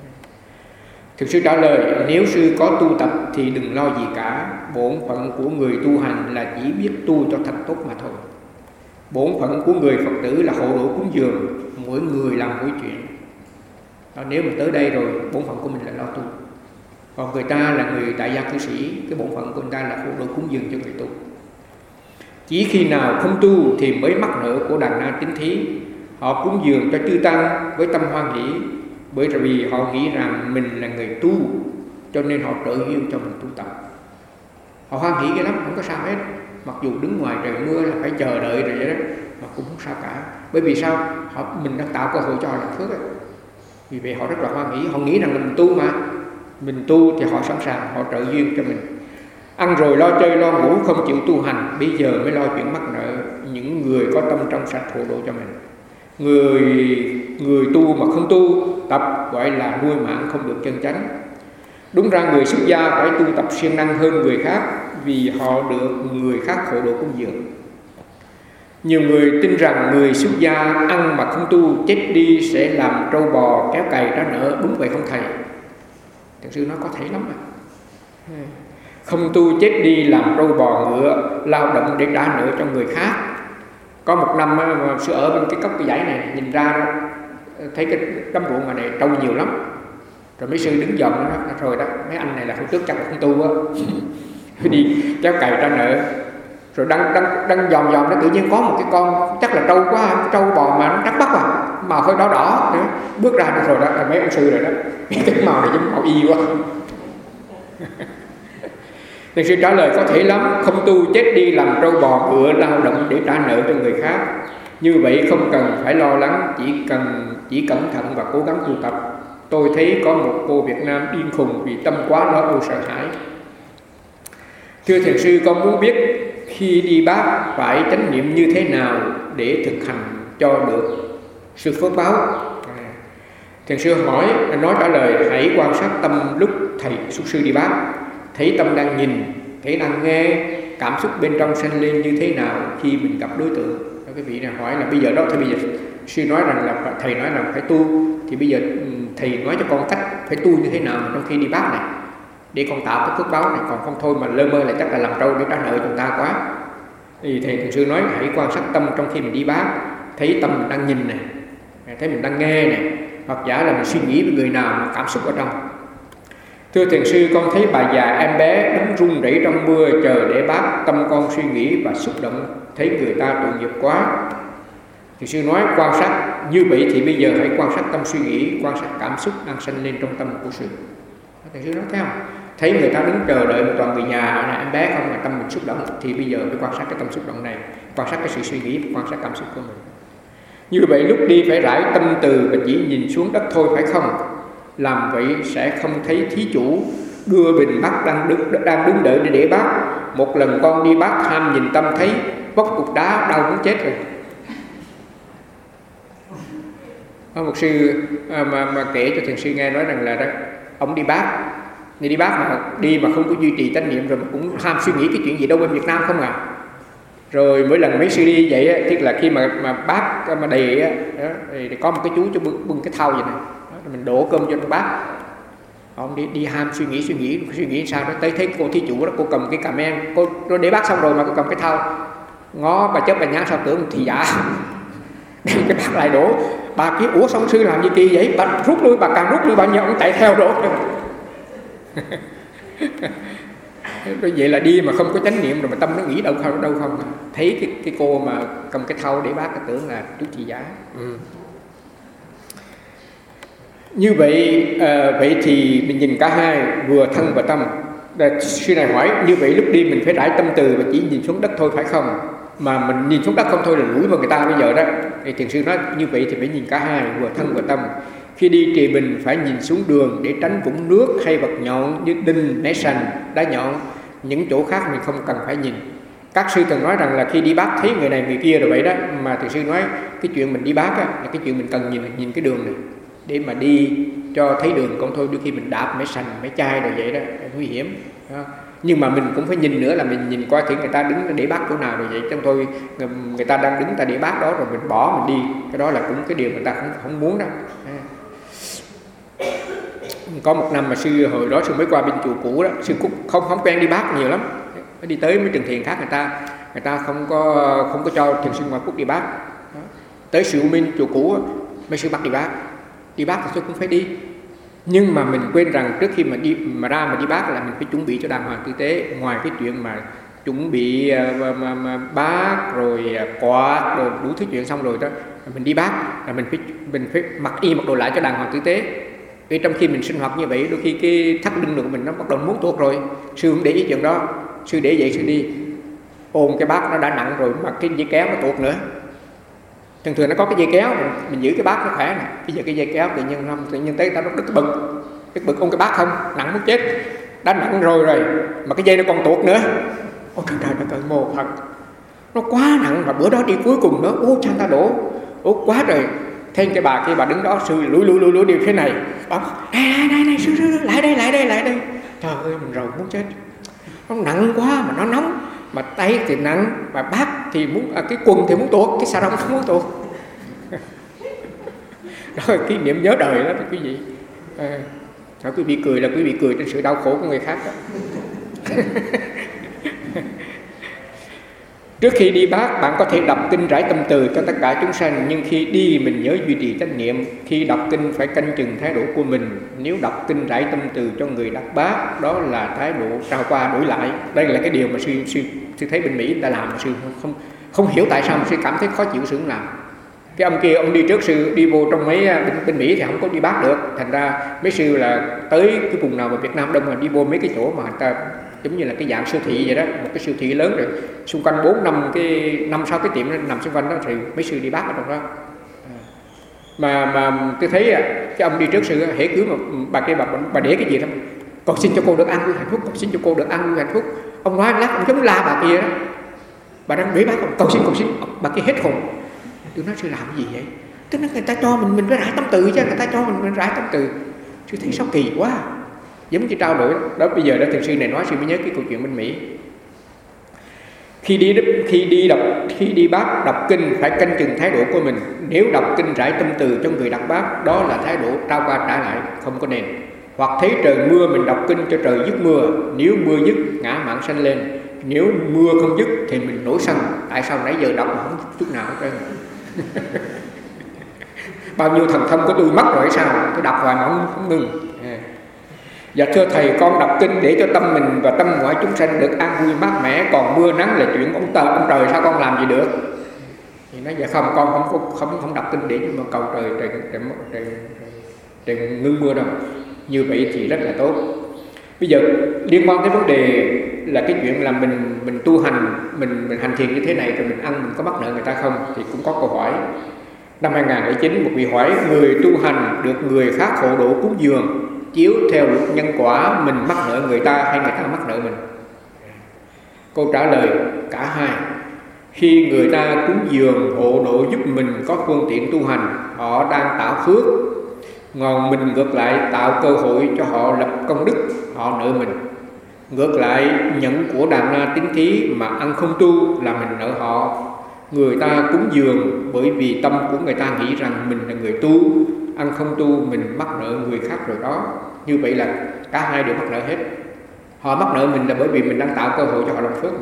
Thực sư trả lời, nếu sư có tu tập thì đừng lo gì cả. Bổn phận của người tu hành là chỉ biết tu cho thật tốt mà thôi. Bổn phận của người Phật tử là hộ độ cúng dường, mỗi người làm mỗi chuyện. Đó, nếu mà tới đây rồi, bổn phận của mình là lo tu. Còn người ta là người tại gia cư sĩ, cái bổn phận của người ta là hộ độ cúng dường cho người tu. Chỉ khi nào không tu thì mới mắc nợ của đàn na tín thí. Họ cúng dường cho chư tăng với tâm hoan hỷ, bởi vì họ nghĩ rằng mình là người tu, cho nên họ trợ duyên cho mình tu tập. Họ hoan hỷ cái lắm, không có sao hết. Mặc dù đứng ngoài trời mưa là phải chờ đợi rồi vậy đó, mà cũng không sao cả. Bởi vì sao? Mình đang tạo cơ hội cho họ làm phước ấy. Vì vậy họ rất là hoan hỷ. Họ nghĩ rằng mình tu mà, mình tu thì họ sẵn sàng, họ trợ duyên cho mình. Ăn rồi lo chơi lo ngủ, không chịu tu hành, bây giờ mới lo chuyện mắc nợ. Những người có tâm trong sạch hộ độ cho mình. Người tu mà không tu tập gọi là nuôi mạng không được chân chánh. Đúng ra người xuất gia phải tu tập siêng năng hơn người khác, vì họ được người khác hộ độ cúng dường. Nhiều người tin rằng người xuất gia ăn mà không tu, chết đi sẽ làm trâu bò kéo cày ra nợ. Đúng vậy không thầy? Thiền sư nói có thể lắm mà. Không tu chết đi làm trâu bò ngựa, lao động để trả nợ cho người khác. Có một năm mà sư ở bên cái cốc cái dãy này, nhìn ra thấy cái đám ruộng mà này trâu nhiều lắm. Rồi mấy sư đứng dòm nó rồi đó, mấy anh này là hồi trước chắc là không tu á. Đi kéo cày ra nợ. Rồi đang dòm nó tự nhiên có một cái con chắc là trâu quá, trâu bò mà nó trắng bóc màu hơi đỏ đỏ nữa. Bước ra được rồi đó là mấy ông sư rồi đó. Cái màu này giống màu y quá. Thiền sư trả lời có thể lắm, không tu chết đi làm trâu bò ngựa, lao động để trả nợ cho người khác. Như vậy không cần phải lo lắng, chỉ cẩn thận và cố gắng tu tập. Tôi thấy có một cô Việt Nam điên khùng vì tâm quá lo âu sợ hãi. Thưa thiền sư, con muốn biết khi đi bát phải chánh niệm như thế nào để thực hành cho được sự phước báo. Thiền sư hỏi, nói trả lời hãy quan sát tâm lúc thầy xuất sư đi bát. Thấy tâm đang nhìn, thấy đang nghe, cảm xúc bên trong sinh lên như thế nào khi mình gặp đối tượng. Cái vị này hỏi là bây giờ đó, thì bây giờ sư nói rằng là thầy nói rằng phải tu, thì bây giờ thầy nói cho con cách phải tu như thế nào trong khi đi bát này. để con tạo cái phước báo này, còn không thôi mà lơ mơ là chắc là làm trâu để trả nợ chúng ta quá. Thì thầy thường xưa nói hãy quan sát tâm trong khi mình đi bát, thấy tâm mình đang nhìn này, thấy mình đang nghe này, hoặc giả là mình suy nghĩ về người nào mà cảm xúc ở trong. Thưa thiền sư, con thấy bà già em bé đứng run rẩy trong mưa chờ để bát, tâm con suy nghĩ và xúc động, thấy người ta tội nghiệp quá. Thiền sư nói quan sát như vậy thì bây giờ hãy quan sát tâm suy nghĩ, quan sát cảm xúc đang sanh lên trong tâm của sự. Thiền sư nói thấy không? Thấy người ta đứng chờ đợi một toàn người nhà em bé không, mà tâm mình xúc động, thì bây giờ phải quan sát cái tâm xúc động này, quan sát cái sự suy nghĩ, quan sát cảm xúc của mình. Như vậy lúc đi phải rải tâm từ và chỉ nhìn xuống đất thôi phải không? Làm vậy sẽ không thấy thí chủ đưa bình bát đang đứng đợi để bát. Một lần con đi bát ham nhìn tâm thấy vấp cục đá đau muốn chết rồi. Có một sư mà kể cho thiền sư nghe nói rằng là đó, ông đi bát mà đi mà không có duy trì chánh niệm, rồi mà cũng ham suy nghĩ cái chuyện gì đâu bên Việt Nam không à. Rồi mỗi lần mấy sư đi vậy á, tức là khi mà bát mà đầy á, thì có một cái chú cho bưng cái thau vậy này, mình đổ cơm cho trong bát. Ông đi ham suy nghĩ sao đó, tới thấy cô thí chủ đó, cô cầm cái cà men, cô để bát xong rồi mà cô cầm cái thau, ngó bà chớp bà nhán sao tưởng thì giả đem cái bát lại đổ. Bà kia ủa xong sư làm gì kỳ vậy, bà rút lui, bà càng rút lui bà nhờ ông chạy theo đổ. Rồi vậy là đi mà không có chánh niệm rồi mà tâm nó nghĩ đâu không. Thấy cái cô mà cầm cái thau để bát cái tưởng là chú chị giả. Như vậy vậy thì mình nhìn cả hai, vừa thân và tâm. Sư này hỏi như vậy lúc đi mình phải rải tâm từ và chỉ nhìn xuống đất thôi phải không? Mà mình nhìn xuống đất không thôi là lủi vào người ta bây giờ đó. Thì thiền sư nói như vậy thì phải nhìn cả hai, vừa thân và tâm. Khi đi trì bình phải nhìn xuống đường để tránh vũng nước hay vật nhọn như đinh, nẻ sành, đá nhọn. Những chỗ khác mình không cần phải nhìn. Các sư từng nói rằng là khi đi bát thấy người này người kia rồi vậy đó. Mà thiền sư nói cái chuyện mình đi bát á, là cái chuyện mình cần nhìn cái đường này để mà đi cho thấy đường, còn thôi đôi khi mình đạp mấy sành mấy chai rồi vậy đó, nguy hiểm đó. Nhưng mà mình cũng phải nhìn nữa là mình nhìn coi thử người ta đứng để bát chỗ nào rồi vậy, trong thôi người ta đang đứng ta để bát đó rồi mình bỏ mình đi, cái đó là cũng cái điều người ta không muốn đâu. Có một năm mà sư hồi đó sư mới qua bên chùa cũ đó, sư cũng không quen đi bát nhiều lắm, đi tới mấy trường thiền khác người ta không có cho thiền sư Ngoại Quốc đi bát đó. Tới sư Minh chùa cũ mấy sư bắt đi bát thì tôi cũng phải đi, nhưng mà mình quên rằng trước khi mà đi bát là mình phải chuẩn bị cho đàng hoàng tử tế. Ngoài cái chuyện mà chuẩn bị bát rồi quạt rồi đủ thứ chuyện xong rồi đó, mình đi bát là mình phải mặc đồ lại cho đàng hoàng tử tế. Vì trong khi mình sinh hoạt như vậy, đôi khi cái thắt lưng của mình nó bắt đầu muốn tuột rồi, sư không để ý chuyện đó, sư để vậy sư đi ôm cái bát nó đã nặng rồi mà cái dây kéo nó tuột nữa. Thường nó có cái dây kéo, mình giữ cái bát nó khỏe này. Bây giờ cái dây kéo tự nhiên tới ta nó đứt cái bực ôm cái bát không, nặng muốn chết, đã nặng rồi mà cái dây nó còn tuột nữa. Ôi trời mồ Phật, nó quá nặng. Mà bữa đó đi cuối cùng nữa, ô cha ta đổ, ô quá trời. Thêm cái bà kia bà đứng đó, sư lùi đi thế này, bà này sư lại đây. Trời ơi mình rồi muốn chết, nó nặng quá mà nó nóng, mà tay thì nặng, mà bát thì muốn cái quần thì muốn tuột, cái xà rông không muốn tuột. Rồi kỷ niệm nhớ đời đó quý vị. Quý vị cười là quý vị cười trên sự đau khổ của người khác đó. Trước khi đi bát, bạn có thể đọc kinh rải tâm từ cho tất cả chúng sanh, nhưng khi đi mình nhớ duy trì chánh niệm. Khi đọc kinh phải canh chừng thái độ của mình. Nếu đọc kinh rải tâm từ cho người đọc bát, đó là thái độ trao qua đổi lại. Đây là cái điều mà sư thấy bên Mỹ người ta làm mà sư không hiểu tại sao mà sư cảm thấy khó chịu sư không làm. Cái ông kia ông đi trước sư, đi vô trong mấy bên Mỹ thì không có đi bát được, thành ra mấy sư là tới cái vùng nào mà Việt Nam đông là đi vô mấy cái chỗ mà người ta giống như là cái dạng siêu thị vậy đó, một cái siêu thị lớn rồi xung quanh 4-5 cái tiệm nó nằm xung quanh đó, thì mấy sư đi bát ở trong đó. Mà tôi thấy cái ông đi trước sư hễ cứ mà bà kia bà để cái gì đó, cầu xin cho cô được ăn vui hạnh phúc, cầu xin cho cô được ăn vui hạnh phúc. Ông nói lát ông giống la bà kia đó, bà đang để bát cầu xin, bà kia hết hồn. Tôi nói sư làm cái gì vậy? Tức là người ta cho mình phải rải tâm từ chứ, người ta cho mình rải tâm từ. Sư thấy sao kỳ quá, giống như trao đổi đó. Bây giờ đó thiền sư này nói sư mới nhớ cái câu chuyện bên Mỹ. Khi đi bát đọc kinh phải canh chừng thái độ của mình. Nếu đọc kinh rải tâm từ cho người đọc bát, đó là thái độ trao qua trả lại, không có nền. Hoặc thấy trời mưa mình đọc kinh cho trời dứt mưa. Nếu mưa dứt ngã mạn sanh lên. Nếu mưa không dứt thì mình nổi sân. Tại sao nãy giờ đọc mà không chút nào hết trơn. Bao nhiêu thần thông của tôi mất rồi sao? Tôi đọc hoài mà không ngừng. Và thưa thầy, con đọc kinh để cho tâm mình và tâm mọi chúng sanh được an vui mát mẻ. Còn mưa nắng là chuyện ông trời, sao con làm gì được? Thì nói dạ không, con không đọc kinh để mà cầu trời ngưng mưa đâu. Như vậy thì rất là tốt. Bây giờ liên quan tới vấn đề là cái chuyện là mình tu hành, mình hành thiền như thế này rồi mình ăn mình có mắc nợ người ta không, thì cũng có câu hỏi. Năm 2009 một vị hỏi người tu hành được người khác hộ độ cúng dường chiếu theo luật nhân quả, mình mắc nợ người ta hay người ta mắc nợ mình? Câu trả lời cả hai. Khi người ta cúng dường hộ độ giúp mình có phương tiện tu hành, họ đang tạo phước, còn mình ngược lại tạo cơ hội cho họ lập công đức, họ nợ mình. Ngược lại nhận của đàn na tín thí mà ăn không tu là mình nợ họ. Người ta cúng dường bởi vì tâm của người ta nghĩ rằng mình là người tu, ăn không tu mình mắc nợ người khác rồi đó. Như vậy là cả hai đều mắc nợ hết. Họ mắc nợ mình là bởi vì mình đang tạo cơ hội cho họ làm phước.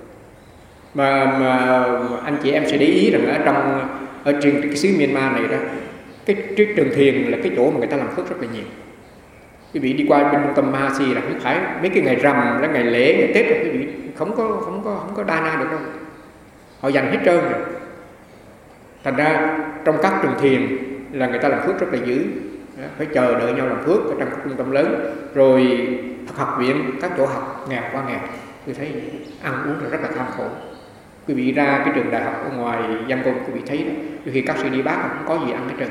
Mà anh chị em sẽ để ý rằng ở trên cái xứ Myanmar này đó, cái trường thiền là cái chỗ mà người ta làm phước rất là nhiều. Quý vị đi qua bên trung tâm Mahasi là không phải mấy cái ngày rằm, là ngày lễ, ngày Tết là quý vị không có đa na được đâu. Họ dành hết trơn rồi. Thành ra trong các trường thiền là người ta làm phước rất là dữ, phải chờ đợi nhau làm phước ở trong các trung tâm lớn. Rồi học viện, các chỗ học nghèo quá nghèo, tôi thấy ăn uống rất là tham khổ. Quý vị ra cái trường đại học ở ngoài Yangon, quý vị thấy đó, khi các sư đi bác không có gì ăn hết trơn.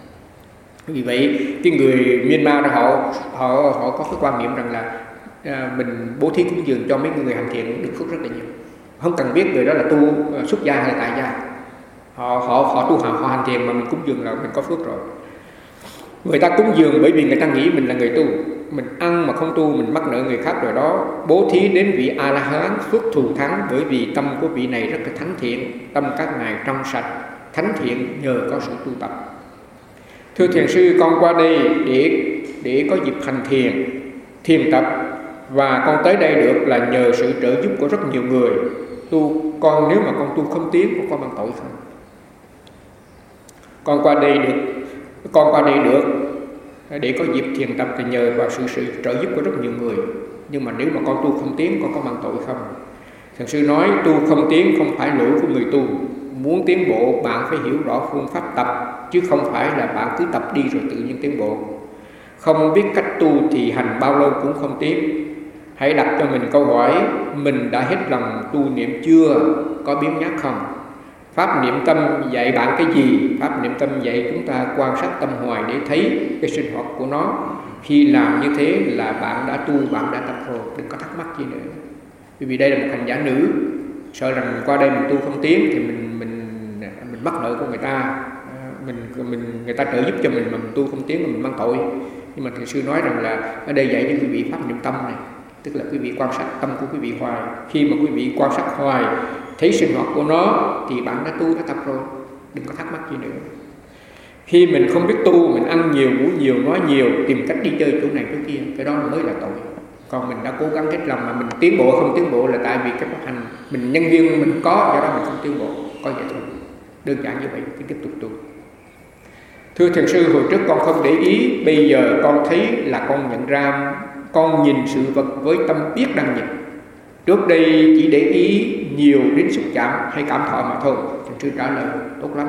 Vì vậy cái người Myanmar họ có cái quan niệm rằng là mình bố thí cúng dường cho mấy người hành thiện được phước rất là nhiều, không cần biết người đó là tu xuất gia hay tại gia. Họ tu họ hành thiện mà mình cúng dường là mình có phước rồi. Người ta cúng dường bởi vì người ta nghĩ mình là người tu, mình ăn mà không tu mình mắc nợ người khác rồi đó. Bố thí đến vị A La Hán phước thù thắng, bởi vì tâm của vị này rất là thánh thiện, tâm các ngài trong sạch thánh thiện nhờ có sự tu tập. Thưa thiền sư, con qua đây để có dịp hành thiền tập, và con tới đây được là nhờ sự trợ giúp của rất nhiều người. Con nếu mà con tu không tiến, con có mang tội không? Con qua đây được để có dịp thiền tập thì nhờ vào sự trợ giúp của rất nhiều người. Nhưng mà nếu mà con tu không tiến, con có mang tội không? Thiền sư nói tu không tiến không phải lỗi của người tu. Muốn tiến bộ bạn phải hiểu rõ phương pháp tập, chứ không phải là bạn cứ tập đi rồi tự nhiên tiến bộ. Không biết cách tu thì hành bao lâu cũng không tiến. Hãy đặt cho mình câu hỏi, mình đã hết lòng tu niệm chưa, có biến nhát không? Pháp niệm tâm dạy bạn cái gì? Pháp niệm tâm dạy chúng ta quan sát tâm hoài để thấy cái sinh hoạt của nó. Khi làm như thế là bạn đã tu, bạn đã tập rồi, đừng có thắc mắc gì nữa. Vì đây là một hành giả nữ, sợ rằng qua đây mình tu không tiến thì mình mắc nợ của người ta, người ta trợ giúp cho mình mà mình tu không tiến mà mình mang tội. Nhưng mà thiền sư nói rằng là ở đây dạy cho quý vị pháp niệm tâm này, tức là quý vị quan sát tâm của quý vị hoài. Khi mà quý vị quan sát hoài thấy sinh hoạt của nó thì bạn đã tu, đã tập rồi, đừng có thắc mắc gì nữa. Khi mình không biết tu, mình ăn nhiều, ngủ nhiều, nói nhiều, tìm cách đi chơi chỗ này chỗ kia, cái đó mới là tội. Còn mình đã cố gắng hết lòng mà mình tiến bộ không tiến bộ là tại vì cái pháp hành mình nhân viên mình không có, do đó mình không tiến bộ, có vậy thôi. Đơn giản như vậy, cứ tiếp tục tu. Thưa thiền sư, hồi trước con không để ý, bây giờ con thấy là con nhận ra con nhìn sự vật với tâm biết đang nhìn. Trước đây chỉ để ý nhiều đến xúc chạm hay cảm thọ mà thôi. Thiền sư trả lời tốt lắm.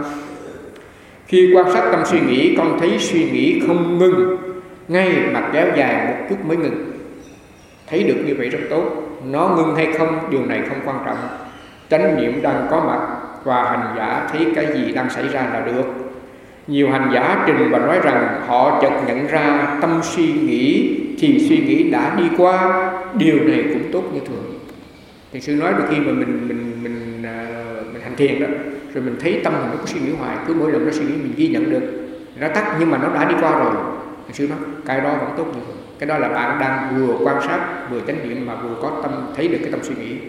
Khi quan sát tâm suy nghĩ, con thấy suy nghĩ không ngừng, ngay mà kéo dài một chút mới ngừng. Thấy được như vậy rất tốt. Nó ngưng hay không, điều này không quan trọng. Chánh niệm đang có mặt và hành giả thấy cái gì đang xảy ra là được. Nhiều hành giả trình và nói rằng họ chợt nhận ra tâm suy nghĩ thì suy nghĩ đã đi qua, điều này cũng tốt như thường. Thiền sư nói đôi khi mà mình hành thiền đó, rồi mình thấy tâm mình nó có suy nghĩ hoài, cứ mỗi lần nó suy nghĩ mình ghi nhận được, nó tắt nhưng mà nó đã đi qua rồi. Thiền sư nói cái đó vẫn tốt như thường. Cái đó là bạn đang vừa quan sát, vừa chánh niệm mà vừa có tâm thấy được cái tâm suy nghĩ.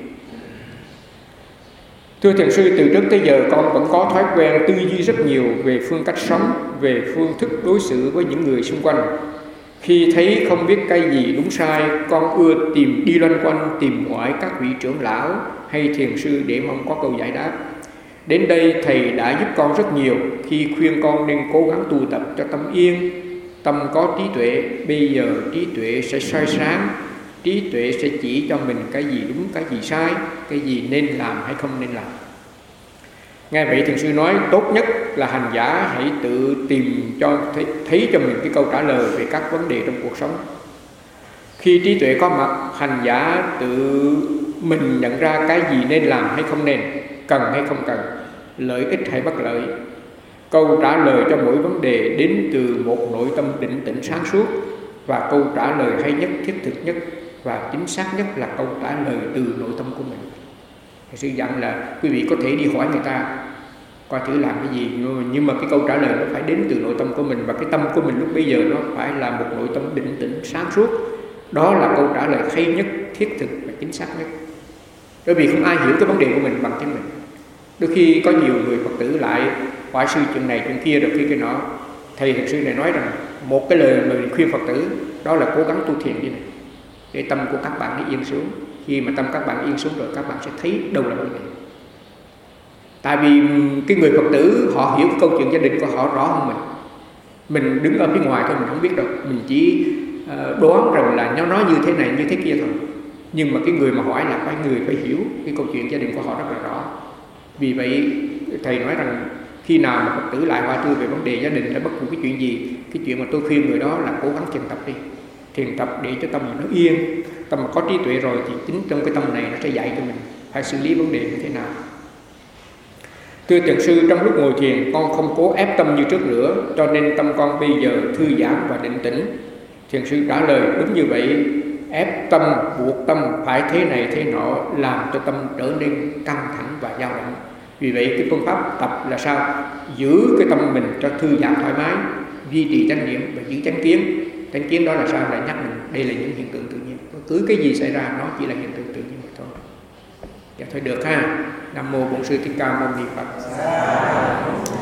Thưa thiền sư, từ trước tới giờ con vẫn có thói quen tư duy rất nhiều về phương cách sống, về phương thức đối xử với những người xung quanh. Khi thấy không biết cái gì đúng sai, con ưa đi loanh quanh tìm hỏi các vị trưởng lão hay thiền sư để mong có câu giải đáp. Đến đây Thầy đã giúp con rất nhiều khi khuyên con nên cố gắng tu tập cho tâm yên, tâm có trí tuệ. Bây giờ trí tuệ sẽ soi sáng, trí tuệ sẽ chỉ cho mình cái gì đúng, cái gì sai, cái gì nên làm hay không nên làm. Nghe vậy thiền sư nói tốt nhất là hành giả hãy tự tìm thấy cho mình cái câu trả lời về các vấn đề trong cuộc sống. Khi trí tuệ có mặt, hành giả tự mình nhận ra cái gì nên làm hay không nên, cần hay không cần, lợi ích hay bất lợi. Câu trả lời cho mỗi vấn đề đến từ một nội tâm định tĩnh sáng suốt, và câu trả lời hay nhất, thiết thực nhất và chính xác nhất là câu trả lời từ nội tâm của mình. Thầy sư dặn là quý vị có thể đi hỏi người ta coi thử làm cái gì, nhưng mà cái câu trả lời nó phải đến từ nội tâm của mình, và cái tâm của mình lúc bây giờ nó phải là một nội tâm định tĩnh sáng suốt. Đó là câu trả lời hay nhất, thiết thực và chính xác nhất. Bởi vì không ai hiểu cái vấn đề của mình bằng chính mình. Đôi khi có nhiều người Phật tử lại hỏi sư chuyện này chuyện kia, rồi cái nọ. Thầy thiền sư này nói rằng một cái lời khuyên Phật tử đó là cố gắng tu thiền đi này, để tâm của các bạn nó yên xuống. Khi mà tâm các bạn yên xuống rồi, các bạn sẽ thấy đâu là vấn đề. Tại vì cái người Phật tử họ hiểu cái câu chuyện gia đình của họ rõ hơn mình. Mình đứng ở phía ngoài thôi mình không biết đâu, mình chỉ đoán rằng là nó nói như thế này như thế kia thôi. Nhưng mà cái người mà hỏi là phải người phải hiểu cái câu chuyện gia đình của họ rất là rõ. Vì vậy thầy nói rằng khi nào mà Phật tử lại hỏi tôi về vấn đề gia đình hay bất cứ cái chuyện gì, cái chuyện mà tôi khuyên người đó là cố gắng thiền tập đi. Thiền tập để cho tâm nó yên. Tâm mà có trí tuệ rồi thì chính trong cái tâm này nó sẽ dạy cho mình phải xử lý vấn đề như thế nào. Thưa thiền sư, trong lúc ngồi thiền con không cố ép tâm như trước nữa, cho nên tâm con bây giờ thư giãn và định tĩnh. Thiền sư trả lời đúng như vậy. Ép tâm, buộc tâm phải thế này thế nọ làm cho tâm trở nên căng thẳng và dao động. Vì vậy cái phương pháp tập là sao? Giữ cái tâm mình cho thư giãn thoải mái, duy trì chánh niệm và giữ chánh kiến. Chánh kiến đó là sao? Là nhắc mình đây là những hiện tượng tự nhiên. Cứ cái gì xảy ra nó chỉ là hiện tượng tự nhiên mà thôi. Dạ thôi được ha. Nam mô Bổn Sư Thích Ca Mâu Ni Phật.